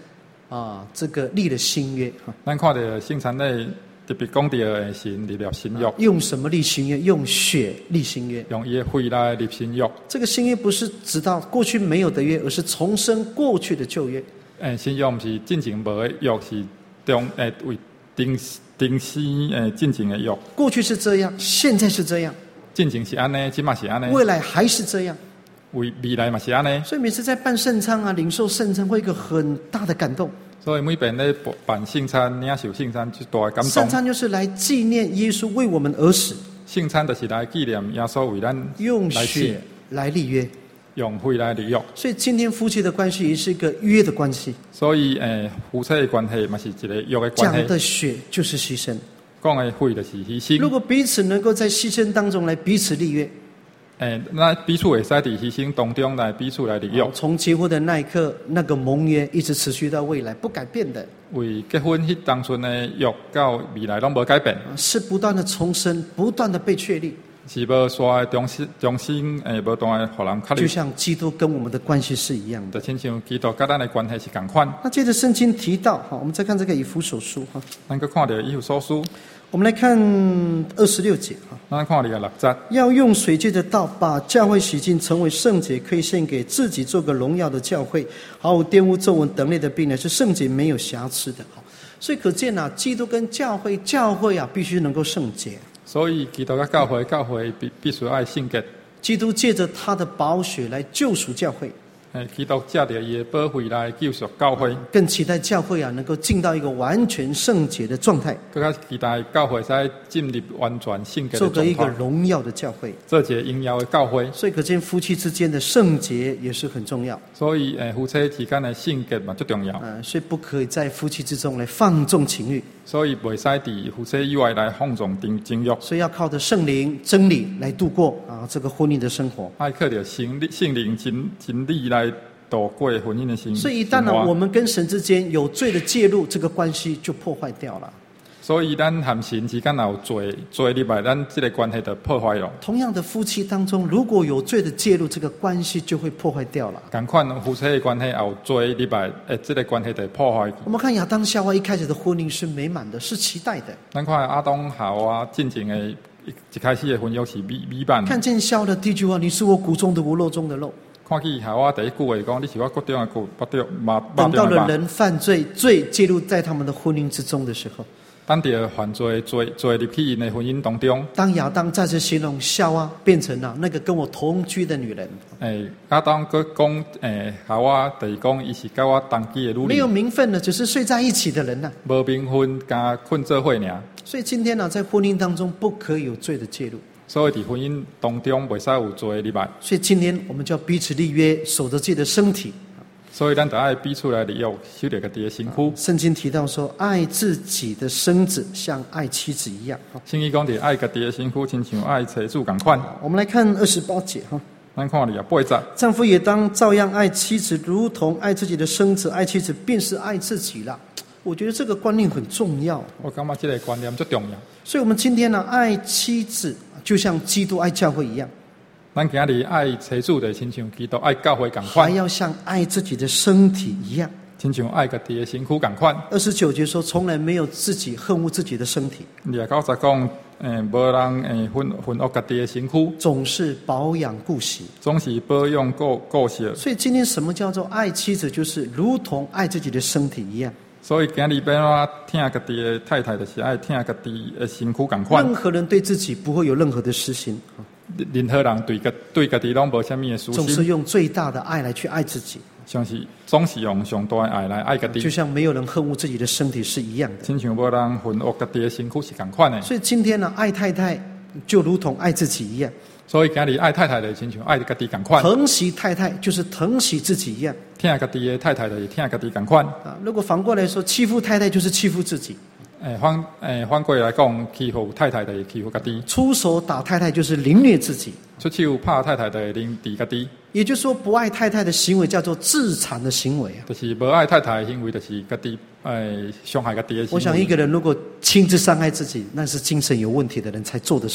啊，这个立了新约啊。 咱看到圣餐内特别讲到诶，神立了新约， 用什么立新约？用血立新约。 用伊诶血来立新约。 这个新约不是直到过去没有的约，而是重生过去的旧约。 诶，新约毋是进前无诶约，是中诶为定定死诶进前诶约。 过去是这样，现在是这样， 进前是安尼，即嘛是安尼， 未来还是这样。 未未来嘛是安尼。 所以每次在办圣餐啊、领受圣餐，会有一个很大的感动。 所以每遍咧办圣餐、领受圣餐，就大的感动。 圣餐就是来纪念耶稣为我们而死。 圣餐就是来纪念耶稣为咱用血来立约， 用血来立约。 所以今天夫妻的关系也是一个约的关系。 所以诶，夫妻的关系嘛是一个约的关系。 讲的血就是牺牲， 讲的血就是牺牲。 如果彼此能够在牺牲当中来彼此立约。 诶，那彼此会使伫牺牲当中来彼此来立约。 从结婚的那一刻，那个盟约一直持续到未来，不改变的。 为结婚迄当初的约到未来拢无改变， 是不断的重生，不断的被确立。 是无刷重新重新诶，无断的互人确立。 就像基督跟我们的关系是一样的， 就亲像基督甲咱的关系是共款。 那接着圣经提到，好，我们再看这个以弗所书哈， 咱个看到以弗所书。 我们来看二十六节哈， 咱看了六节， 要用水界的道把教会洗净，成为圣洁，可以献给自己做个荣耀的教会，毫无玷污、皱纹等类的病呢，是圣洁没有瑕疵的。所以可见啊，基督跟教会，教会啊必须能够圣洁。 所以基督跟教会，教会必必须爱圣洁。 基督借着他的宝血来救赎教会。 诶，基督借着伊的宝血来救赎教会， 更期待教会啊能够进到一个完全圣洁的状态， 更加期待教会使进入完全圣洁的状态， 做个一个荣耀的教会， 做一个荣耀的教会。 所以可见夫妻之间的圣洁也是很重要。 所以诶，夫妻之间的圣洁嘛最重要。 嗯，所以不可以在夫妻之中来放纵情欲。 所以袂使伫夫妻以外来放纵情欲。 所以要靠着圣灵真理来度过啊这个婚姻的生活。 爱靠着圣灵圣灵真真理来度过婚姻的生活。 所以一旦呢，我们跟神之间有罪的介入，这个关系就破坏掉了。 所以咱和神之间有罪罪入来，咱这个关系就破坏了。 同样的，夫妻当中如果有罪的介入，这个关系就会破坏掉了。 同款夫妻的关系有罪入来，诶，这个关系就破坏。 我们看亚当夏娃一开始的婚姻是美满的，是期待的。 咱看亚当夏娃进前的一开始的婚约是美美满。 看见夏娃的第一句话：“你是我骨中的骨，肉中的肉。” 看见夏娃第一句话讲：“你是我骨中的骨，肉中的肉。” 等到了人犯罪，罪介入在他们的婚姻之中的时候， 当着犯罪罪罪入去因的婚姻当中， 当亚当再次形容夏娃变成了那个跟我同居的女人， 诶，亚当佮讲诶，夏娃就是讲伊是甲我同居的女人， 没有名分的，只是睡在一起的人呐、 啊，无名分加困做伙尔。 所以今天呢、啊，在婚姻当中不可以有罪的介入。 所以伫婚姻当中袂使有罪入来。 所以今天我们就要彼此立约，守着自己的身体。 所以咱就爱彼此来立约，守着家己的身躯。 圣经提到说，爱自己的身子像爱妻子一样。 圣经讲的爱家己的身躯，亲像爱妻子共款。 我们来看二十八节哈。 咱看里啊八节， 丈夫也当照样爱妻子，如同爱自己的身子，爱妻子便是爱自己了。我觉得这个观念很重要。 我感觉这个观念最重要。 所以，我们今天呢，爱妻子就像基督爱教会一样。 咱今日爱妻子的，亲像基督爱教会共款， 还要像爱自己的身体一样， 亲像爱家己的身躯共款。 二十九节说，从来没有自己恨恶自己的身体。 廿九节讲，诶，无人诶恨恨恶家己的身躯， 总是保养顾惜， 总是保养顾顾惜。 所以今天什么叫做爱妻子，就是如同爱自己的身体一样。 所以今日要我听家己的太太，就是爱听家己的身躯共款。 任何人对自己不会有任何的私心。 任何人对个对家己拢无虾米的私心， 总是用最大的爱来去爱自己， 像是总是用上大的爱来爱家己， 就像没有人恨恶自己的身体是一样的， 亲像无人恨恶家己的身躯是共款的。 所以今天呢，爱太太就如同爱自己一样。 所以今日爱太太的，亲像爱家己共款； 疼惜太太就是疼惜自己一样。 听家己的太太的，听家己共款。 啊，如果反过来说，欺负太太就是欺负自己。 诶，反诶反过来讲，欺负太太的欺负家己； 出手打太太就是凌虐自己； 出手拍太太的凌敌家己。 也就是说，不爱太太的行为叫做自残的行为啊。 就是不爱太太的行为，就是家己诶伤害家己的行为。 我想一个人如果亲自伤害自己，那是精神有问题的人才做的事啊。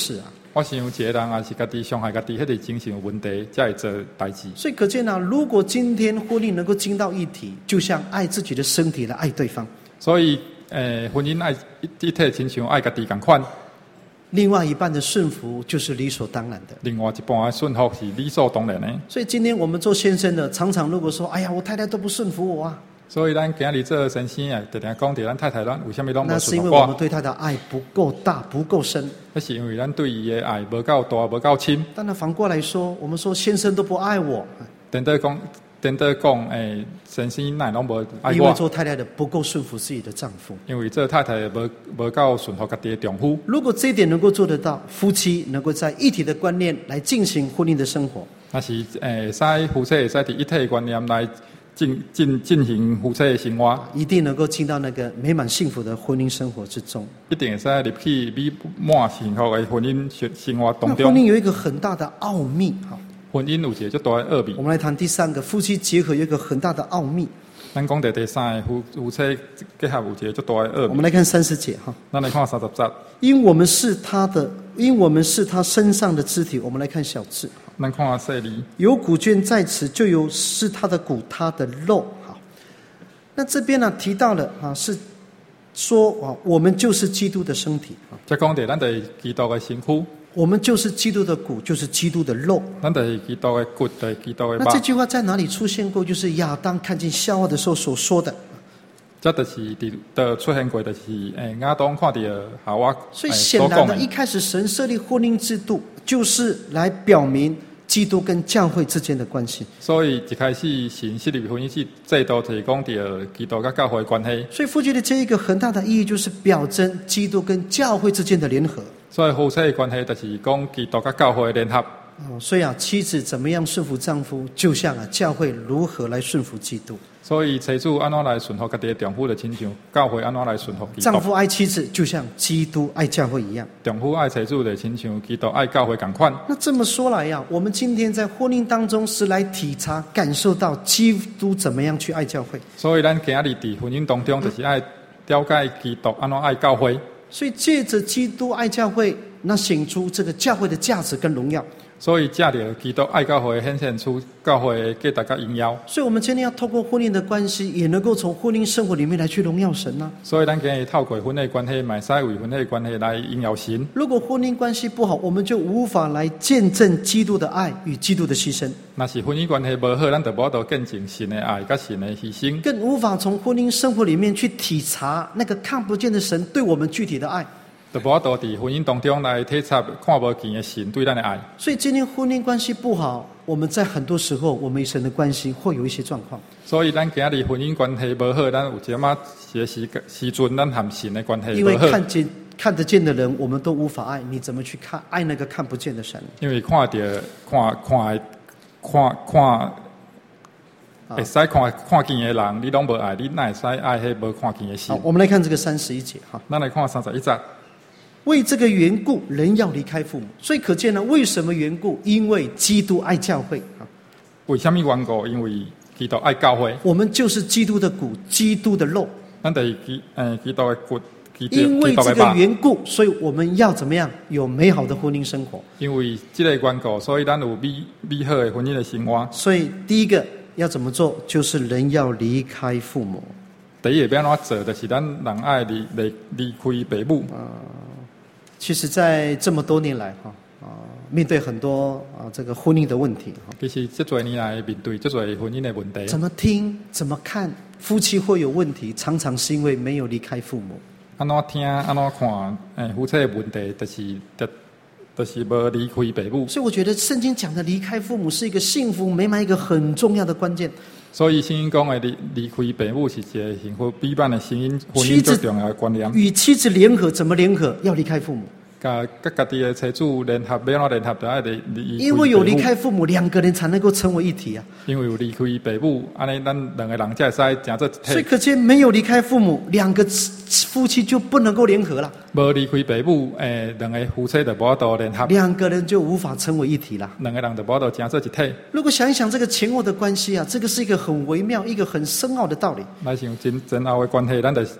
我想一个人也是家己伤害家己，迄个精神有问题，才会做代志。 所以可见啊，如果今天婚姻能够进到一体，就像爱自己的身体来爱对方。 所以，诶、呃，婚姻爱一一体，亲像爱家己共款。 另外一半的顺服就是理所当然的。 另外一半的顺服是理所当然的。 所以今天我们做先生的，常常如果说，哎呀，我太太都不顺服我啊。 所以咱今日做先生啊，常常讲着咱太太，咱为什么拢无那是因顺服我？ 为我们对他的爱不够大，不够深。 那是因为咱对伊的爱无够大，无够深。 当然反过来说，我们说先生都不爱我， 等到讲，等到讲，诶，先生乃拢无爱因为我， 做太太的不够顺服自己的丈夫。 因为做太太无无够顺服家己的丈夫。 如果这一点能够做得到，夫妻能够在一体的观念来进行婚姻的生活， 那是诶，会使夫妻会使伫一体的观念来进进进行夫妻的生活， 一定能够进到那个美满幸福的婚姻生活之中。 一定会使入去美满幸福的婚姻生生活当那婚中。 姻有一个很大的奥秘哈。 婚姻有一个足大的奥秘我。们来谈第三个，夫妻结合有一个很大的奥秘。 咱讲到第三个夫夫妻结合有一个足大的奥秘。 我们来看三十节哈。 咱来看三十节， 因我们是他的，因我们是他身上的肢体。我们来看小字， 咱看细字， 有骨卷在此，就有是他的骨，他的肉。好，那这边呢提到了啊，是说啊，我们就是基督的身体啊， 再讲到咱就是基督的身躯， 我们就是基督的骨，就是基督的肉。 咱就是基督的骨，就是基督的肉那这。句话在哪里出现过？就是亚当看见夏娃的时候所说的。 这就是伫的出现过，就是诶亚当看到夏娃所以诶显然的， 所讲的一。开始神设立婚姻制度，就是来表明基督跟教会之间的关系。 所以一开始神设立婚姻制制度，就是讲到基督甲教会的关系。 所以夫妻的这一个很大的意义，就是表征基督跟教会之间的联合。 所以夫妻的关系，就是讲基督甲教会的联合。 哦，所以啊，妻子怎么样顺服丈夫，就像啊，教会如何来顺服基督。 所以妻子安怎来顺服家己的丈夫，就亲像教会安怎来顺服基督。 丈夫爱妻子，就像基督爱教会一样。 丈夫爱妻子，就亲像基督爱教会共款。 那这么说来呀、啊，我们今天在婚姻当中是来体察、感受到基督怎么样去爱教会。 所以咱今日伫婚姻当中，就是爱了解基督安怎爱教会。 所以借着基督爱教会，那显出这个教会的价值跟荣耀。 所以借着基督爱教会，显现出教会的价值甲荣耀。 所以，我们今天要透过婚姻的关系，也能够从婚姻生活里面来去荣耀神呢、啊。 所以咱今日透过婚姻关系，嘛使为婚姻关系来荣耀神。 如果婚姻关系不好，我们就无法来见证基督的爱与基督的牺牲。 若是婚姻关系无好，咱就无法度见证神的爱甲神的牺牲， 更无法从婚姻生活里面去体察那个看不见的神对我们具体的爱。 就无法度伫婚姻当中来体察看无见的神对咱的爱。 所以今天婚姻关系不好，我们在很多时候，我们与神的关系会有一些状况。 所以咱今日婚姻关系无好，咱有一点仔些时时阵，咱和神的关系因为无好。 看见看得见的人，我们都无法爱，你怎么去看爱那个看不见的神？ 因为看到看看看看，会使看看见的人，你拢无爱，你哪会使爱迄无看见的神好，？我们来看这个三十一节哈。 咱来看三十一节。 为这个缘故，人要离开父母，所以可见呢，为什么缘故？因为基督爱教会啊， 为什么缘故？因为基督爱教会， 我们就是基督的骨，基督的肉。 咱就是基诶基督的骨，基督因为这个基督的肉。 缘故，所以我们要怎么样有美好的婚姻生活？ 因为这个缘故，所以咱有美美好的婚姻的生活。 所以第一个要怎么做，就是人要离开父母。 第一个要安怎做，就是咱人爱离离离开父母。 其实，在这么多年来，哈啊，面对很多啊这个婚姻的问题，哈， 其实这多年来面对这多婚姻的问题， 怎么听怎么看，夫妻会有问题，常常是因为没有离开父母。 安怎听安怎看，诶，夫妻的问题就是就就是无离开父母。 所以我觉得圣经讲的离开父母是一个幸福美满一个很重要的关键。 所以圣经讲的离离开父母是一个幸福美满的婚姻婚姻最重要的观念。 与妻子联合怎么联合？要离开父母。 甲甲家己的妻子联合，要怎联合？就爱离离。 因为有离开父母，两个人才能够成为一体啊。 因为有离开父母，安尼咱两个人才会使成做一体。 所以可见，没有离开父母，两个夫妻就不能够联合了。 无离开父母，诶，两个夫妻就无法度联合。 两个人就无法成为一体了。 两个人就无法度成做一体。 如果想一想这个前后的关系啊，这个是一个很微妙、一个很深奥的道理。 来想前前后的关系，咱就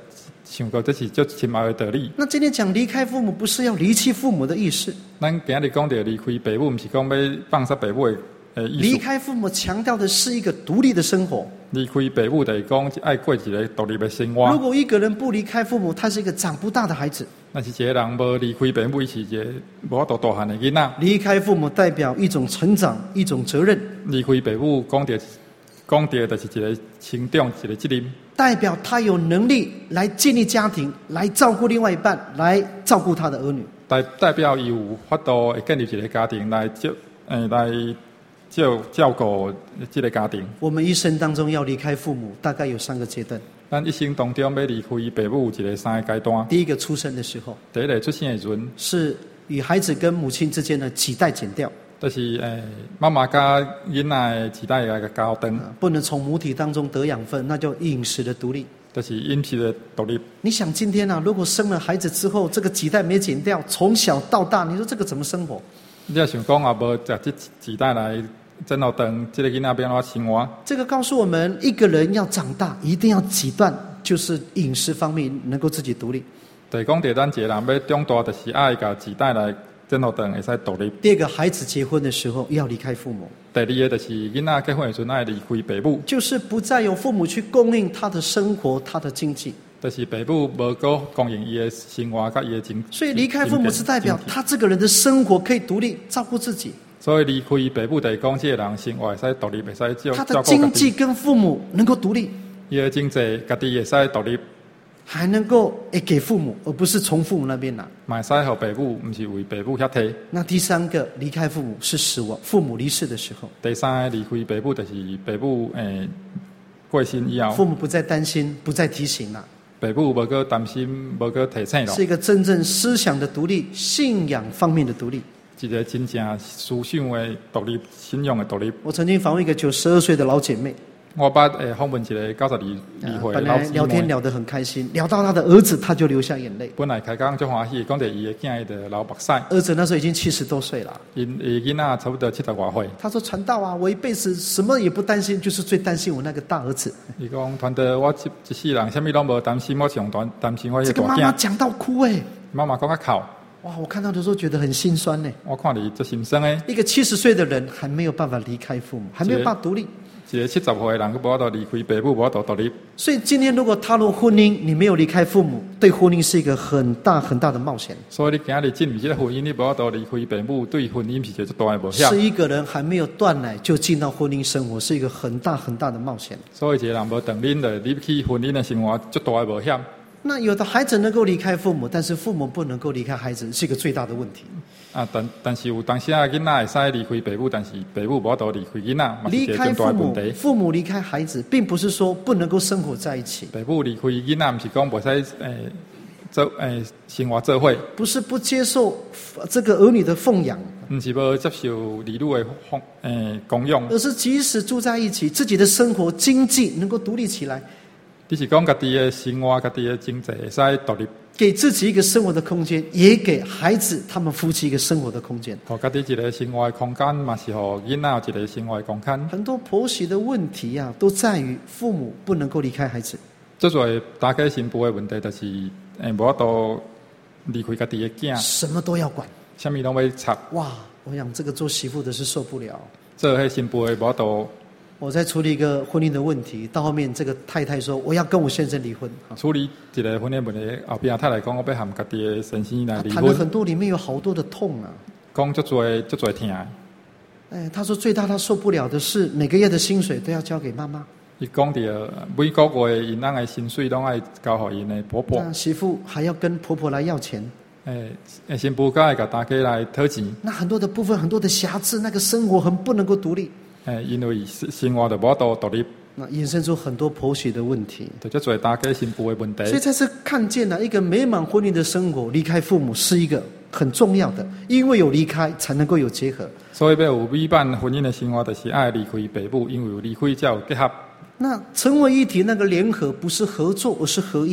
想过这是足深奥的道理。 那今天讲离开父母，不是要离弃父母的意思。 咱今日讲到离开父母，不是讲要放杀父母的呃意思。 离开父母强调的是一个独立的生活。 离开父母就是讲爱过一个独立的生活。 如果一个人不离开父母，他是一个长不大的孩子。 那是一个人无离开父母，是一个无法度大汉的囡仔。 离开父母代表一种成长，一种责任。 离开父母讲到讲到就是一个成长，一个责任。 代表他有能力来建立家庭，来照顾另外一半，来照顾他的儿女。 代代表伊有法度会建立一个家庭来照，诶、呃、来照照顾这个家庭。 我们一生当中要离开父母，大概有三个阶段。 咱一生当中要离开父母，有一个三个阶段。 第一个出生的时候， 第一个出生的时阵， 是与孩子跟母亲之间的脐带剪掉。 就是诶，妈妈甲囡仔的脐带个交断， 不能从母体当中得养分，那就饮食的独立。 就是饮食的独立。 你想今天啊，如果生了孩子之后，这个脐带没剪掉，从小到大，你说这个怎么生活？ 你要想讲啊，无食这脐带来整好长，这个囡仔要安怎生活？ 这个告诉我们，一个人要长大，一定要几段，就是饮食方面能够自己独立。 就是讲，对咱一个人要长大，就是爱甲脐带来。真好等会使独立。 第二个，孩子结婚的时候要离开父母。 第二个就是囡仔结婚的时候爱离开父母， 就是不再有父母去供应他的生活、他的经济。 就是父母无够供应伊的生活甲伊的经济。 所以离开父母是代表他这个人的生活可以独立照顾自己。 所以离开父母就是讲，这个人生活会使独立，会使照照顾他的经济跟父母能够独立， 伊的经济家己会使独立。 还能够诶给父母，而不是从父母那边拿。 买使互父母，不是为父母遐摕。 那第三个离开父母是死亡，父母离世的时候。 第三个离开父母就是父母诶过身以后， 父母不再担心，不再提醒了。 父母无个担心，无个提醒了。 是一个真正思想的独立，信仰方面的独立。 一个真正思想的独立，信仰的独立。 我曾经访问一个九十二岁的老姐妹。 我把诶访问一个九十二二岁本来聊天聊得很开心，聊到他的儿子，他就流下眼泪。 本来开讲就欢喜，讲到伊的囝的流目屎。 儿子那时候已经七十多岁了， 因伊囡仔差不多七十外岁。 他说：“传道啊，我一辈子什么也不担心，就是最担心我那个大儿子。” 伊讲传道，我一一世人什么都无担心，我上担担心我这个妈妈讲到哭哎、欸， 妈妈讲到哭。 哇！我看到的时候觉得很心酸呢、欸。 我看你这心酸诶。 一个七十岁的人还没有办法离开父母，还没有办法独立。 一个七十岁的人，佢无法度离开父母，无法度独立。 所以今天如果踏入婚姻，你没有离开父母，对婚姻是一个很大很大的冒险。 所以你今日进入这个婚姻，你无法度离开父母，对婚姻是一个最大的冒险。 是一个人还没有断奶就进到婚姻生活，是一个很大很大的冒险。 所以一个人无断奶的入去婚姻的生活，最大的冒险。 那有的孩子能够离开父母，但是父母不能够离开孩子，是一个最大的问题。 啊，但但是有当时啊，囡仔会使离开父母，但是父母无法度离开囡仔， 离开父母，父母离开孩子，并不是说不能够生活在一起。 父母离开囡仔，不是讲袂使诶做诶生活做伙， 不是不接受这个儿女的奉养， 不是无接受儿女的奉诶供养， 而是即使住在一起，自己的生活经济能够独立起来。 你是讲家己的生活、家己的经济会使独立， 给自己一个生活的空间，也给孩子他们夫妻一个生活的空间。 互家己一个生活的空间，嘛是互囡仔有一个生活的空间。 很多婆媳的问题啊，都在于父母不能够离开孩子。 最主要打开新妇的问题，就是诶，无法度离开家己的囝， 什么都要管， 什么拢要插。 哇，我想这个做媳妇的是受不了。 做迄新妇的无法度。 我在处理一个婚姻的问题，到后面这个太太说我要跟我先生离婚。 处理一个婚姻问题，后边太太讲我要和家己的先生来离婚。 谈了很多，里面有好多的痛啊。 讲足多足多痛。 哎，他说最大他受不了的是每个月的薪水都要交给妈妈。 伊讲到每个月因翁的薪水拢爱交给因的婆婆。 那媳妇还要跟婆婆来要钱。 诶，新妇才会甲大家来讨钱。 那很多的部分，很多的瑕疵，那个生活很不能够独立。 诶，因为生活就无法度独立， 那衍生出很多婆媳的问题， 就做大家新妇的问题。 所以在这看见了一个美满婚姻的生活，离开父母是一个很重要的，因为有离开才能够有结合。 所以要有美满婚姻的生活，就是爱离开父母，因为有离开才有结合。 那成为一体，那个联合不是合作，而是合一。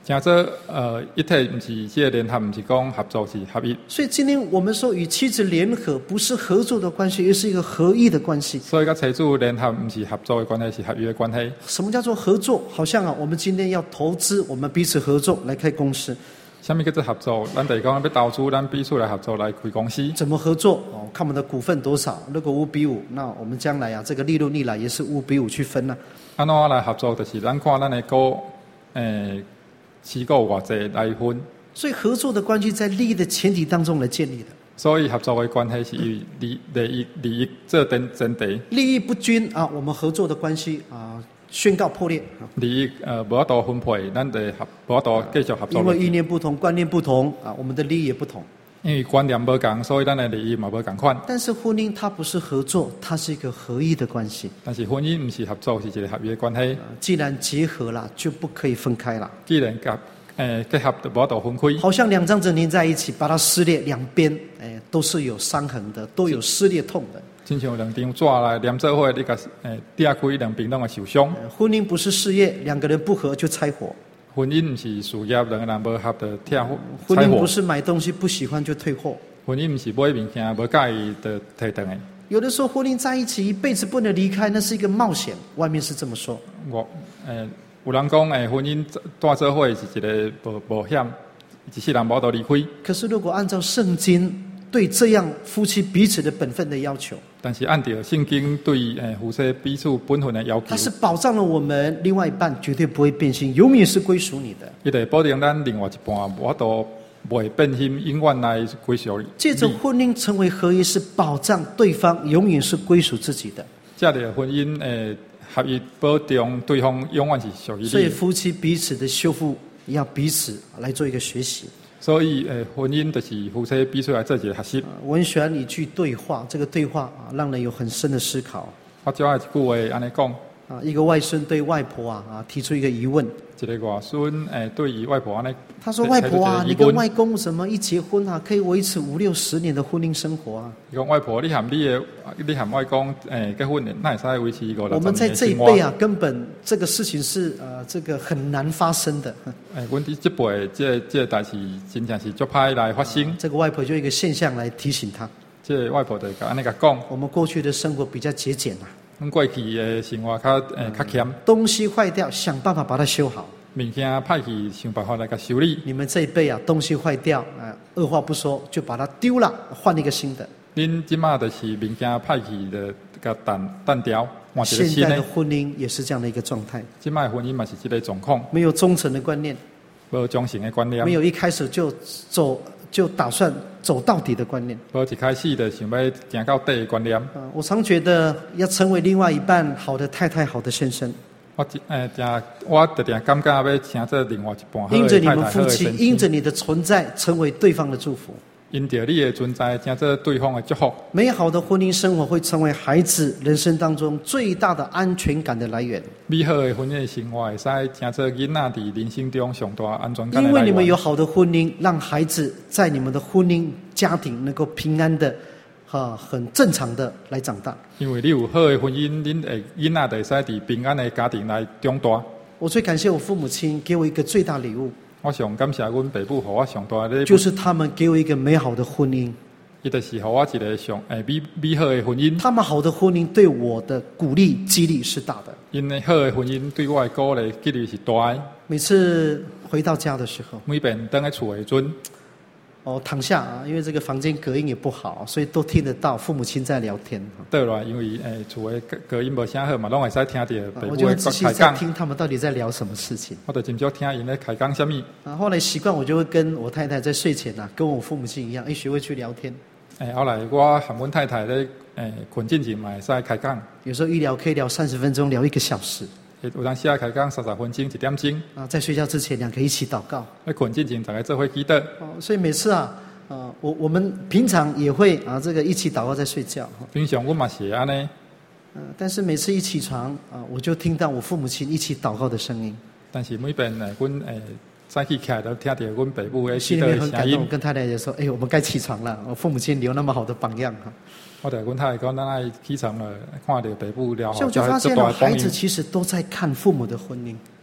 真做呃一体，不是这个联合，不是讲合作，是合一。 所以今天我们说与妻子联合，不是合作的关系，而是一个合一的关系。 所以甲妻子联合，不是合作的关系，是合一的关系。 什么叫做合作？好像啊，我们今天要投资，我们彼此合作来开公司。 什么叫做合作？咱就是讲要投资，咱彼此来合作来开公司。 怎么合作？哦，看我们的股份多少，如果五比五，那我们将来啊，这个利润率来也是五比五去分啊。 安怎来合作？就是咱看咱的股，诶。持股偌济来分， 所以合作的关系在利益的前提当中来建立的。 所以合作的关系是以利利益利益做前前提。 利益不均啊，我们合作的关系啊宣告破裂。 利益呃无法度分配，咱就合无法度继续合作。 因为意念不同，观念不同啊，我们的利益也不同。 因为观念不同，所以咱的利益嘛不同款。 但是婚姻它不是合作，它是一个合一的关系。 但是婚姻不是合作，是一个合一的关系。 啊、既然结合了，就不可以分开了。 既然结诶结合就无法度分开。 好像两张纸粘在一起，把它撕裂，两边诶都是有伤痕的，都有撕裂痛的。 亲像两张纸来连做伙，你甲诶裂开，两边拢会受伤。 婚姻不是事业，两个人不合就拆伙。 婚姻不是事业，两个人无合就拆伙。 婚姻不是买东西不喜欢就退货。 婚姻不是买物件无介意就退回来。 有的时候婚姻在一起一辈子不能离开，那是一个冒险。外面是这么说。 我诶，有人讲诶，婚姻带做伙是一个冒冒险，一世人无得离开。 可是如果按照圣经对这样夫妻彼此的本分的要求， 但是按照圣经对诶夫妻彼此本分的要求， 它是保障了我们另外一半绝对不会变心，永远是归属你的。 伊得保证咱另外一半我都不会变心，永远来归属你。 借着婚姻成为合一，是保障对方永远是归属自己的。 这样的婚姻诶合一，保障对方永远是属于你。 所以夫妻彼此的修复要彼此来做一个学习。 所以，诶，婚姻就是夫妻必须来做一个学习。 我很喜欢一句对话，这个对话啊，让人有很深的思考。 我最爱一句话，安尼讲。 啊，一个外孙对外婆啊啊提出一个疑问。 一个外孙诶，对于外婆安尼。 他说：“外婆啊，你跟外公怎么一结婚啊，可以维持五六十年的婚姻生活啊？” 伊讲外婆，你和你的，你和外公诶结婚，那会使维持五六十年的生活。 我们在这一辈啊，根本这个事情是呃这个很难发生的。 诶，阮伫这辈，这这代志真正是足歹来发生。 这个外婆就一个现象来提醒他。 这外婆就安尼甲讲。 我们过去的生活比较节俭啊。 阮过去的生活较诶较俭。 东西坏掉，想办法把它修好。 物件歹去，想办法来甲修理。 你们这一辈啊，东西坏掉，啊，二话不说就把它丢了，换一个新的。 恁即马就是物件歹去的，甲单单掉换一个新的。 现在的婚姻也是这样的一个状态。 即马婚姻嘛是这个状况。 没有忠诚的观念， 无忠诚的观念。 没有一开始就走就打算走到底的观念。 无一开始就想要行到底的观念。 啊，我常觉得要成为另外一半好的太太、好的先生。 我诶，定我特定感觉要请做另外一半好的因着你们太太夫妻，因着你的存在，成为对方的祝福。 因着你的存在，请做对方的祝福。 美好的婚姻生活会成为孩子人生当中最大的安全感的来源。 美好的婚姻生活会使请做囡仔伫人生中上大安全感的来源。 因为你们有好的婚姻，让孩子在你们的婚姻家庭能够平安的。啊，很正常的来长大。 因为你有好的婚姻，恁的囡仔就会使伫平安的家庭来长大。 我最感谢我父母亲给我一个最大礼物。 我上感谢阮爸母，给我上大的， 就是他们给我一个美好的婚姻。 伊就是给我一个上诶美美好的婚姻。 他们好的婚姻对我的鼓励激励是大的。 因为好的婚姻对我的鼓励激励是大的。 每次回到家的时候， 每遍回在厝的阵。 哦，躺下啊，因为这个房间隔音也不好，所以都听得到父母亲在聊天。 对啦，因为诶，厝的隔音无啥好嘛，拢会使听到爸母的开讲。 我就仔细在听他们到底在聊什么事情。 我就真少听因咧开讲什么。 啊，后来习惯我就会跟我太太在睡前啊，跟我父母亲一样，一学会去聊天。 诶，后来我和阮太太咧诶困进前嘛会使开讲。 有时候一聊可以聊三十分钟，聊一个小时。 有当时啊开讲三十分钟一点钟。 啊，在睡觉之前，两个一起祷告。 咧困进前大家做伙祈祷。 哦，所以每次啊。啊，我我们平常也会啊，这个一起祷告在睡觉。 平常我嘛是安尼。 嗯，但是每次一起床啊，我就听到我父母亲一起祷告的声音。 但是每遍呢，阮诶早起起来都听到阮爸母诶心里面很感动。我跟太太也说：“哎，我们该起床了。”我父母亲留那么好的榜样哈。 我对阮太太讲：“咱爱起床了，看到爸母了。” 所以我就发现了，孩子其实都在看父母的婚姻。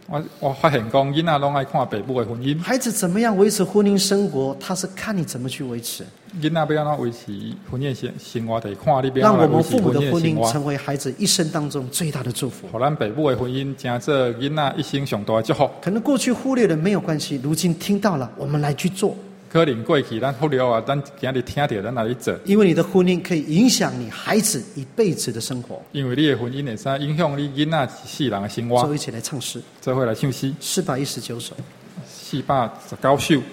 我我发现讲，囡仔拢爱看爸母的婚姻。 孩子怎么样维持婚姻生活，他是看你怎么去维持。 囡仔要安怎维持婚姻生生活，得看你让我要安们父母的怎维持婚姻婚姻的生活。 成为孩子一生当中最大的祝福。 互咱爸母的婚姻，成做囡仔一生上大的祝福。 可能过去忽略了没有关系，如今听到了，我们来去做。 可能过去咱忽略啊，咱今日听到咱来去做。 因为你的婚姻可以影响你孩子一辈子的生活。 因为你的婚姻会使影响你囡仔世人的生活。 所以一起来唱诗， 做伙来唱诗， 四百一十九首。 四百十九首。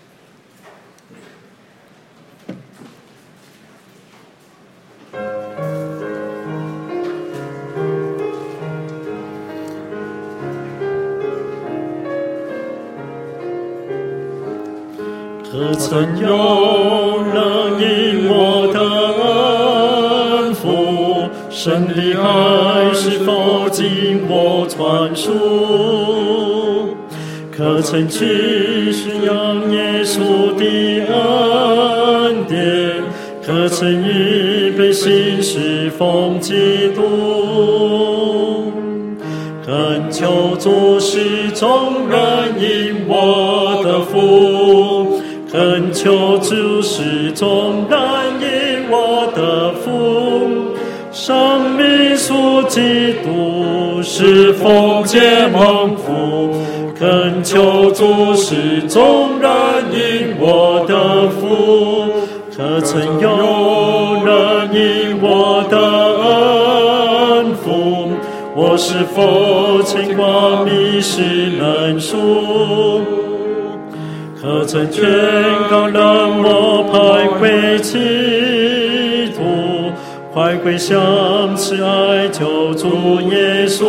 可曾有人因我的恩福，神的爱是否经我传述？可曾去宣扬耶稣的恩典？可曾预备心侍奉基督？恳求主使众人因我的福。恳求主使众人因我的福，生命属基督是奉接蒙福。恳求主使众人因我的福，可曾有人因我的恩福？我是否牵挂迷失人数？可曾劝告冷漠徘徊歧途，快归向慈爱救主耶稣。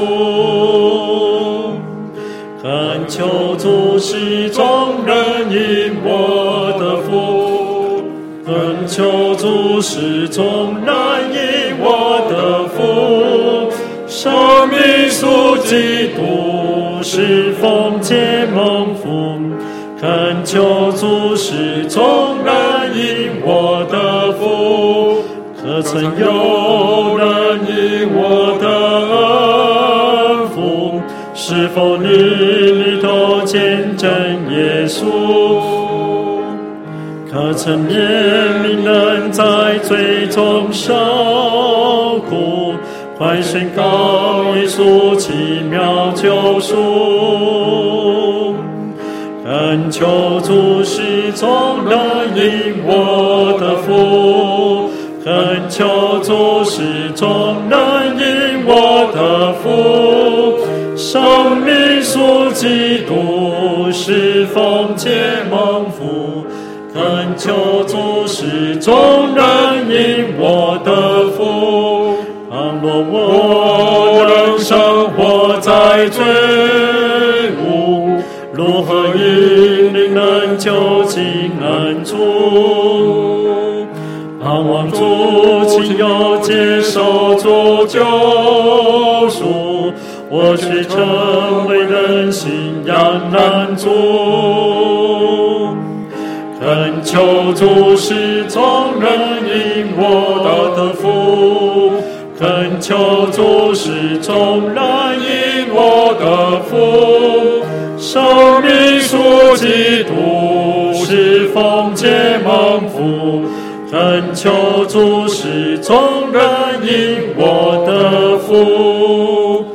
恳求主使众人因我的福，恳求主使众人因我的福，生命属基督是奉接蒙福。恳求主使众人因我的福，可曾有人因我的恩福？是否你里头见证耶稣？可曾怜悯人在罪中受苦？快宣告耶稣奇妙救赎。恳求主使众人因我的福，恳求主使众人因我的福，生命属基督是奉接蒙福。恳求主使众人因我的福，倘若我仍生活在罪恶，如何引领人就近安住？盼望主亲友接受主救赎，我却成为人信仰难主。恳求主使众人因我的福，恳求主使众人因我的福，生命属基督是奉接蒙福。恳求主使众人因我的福。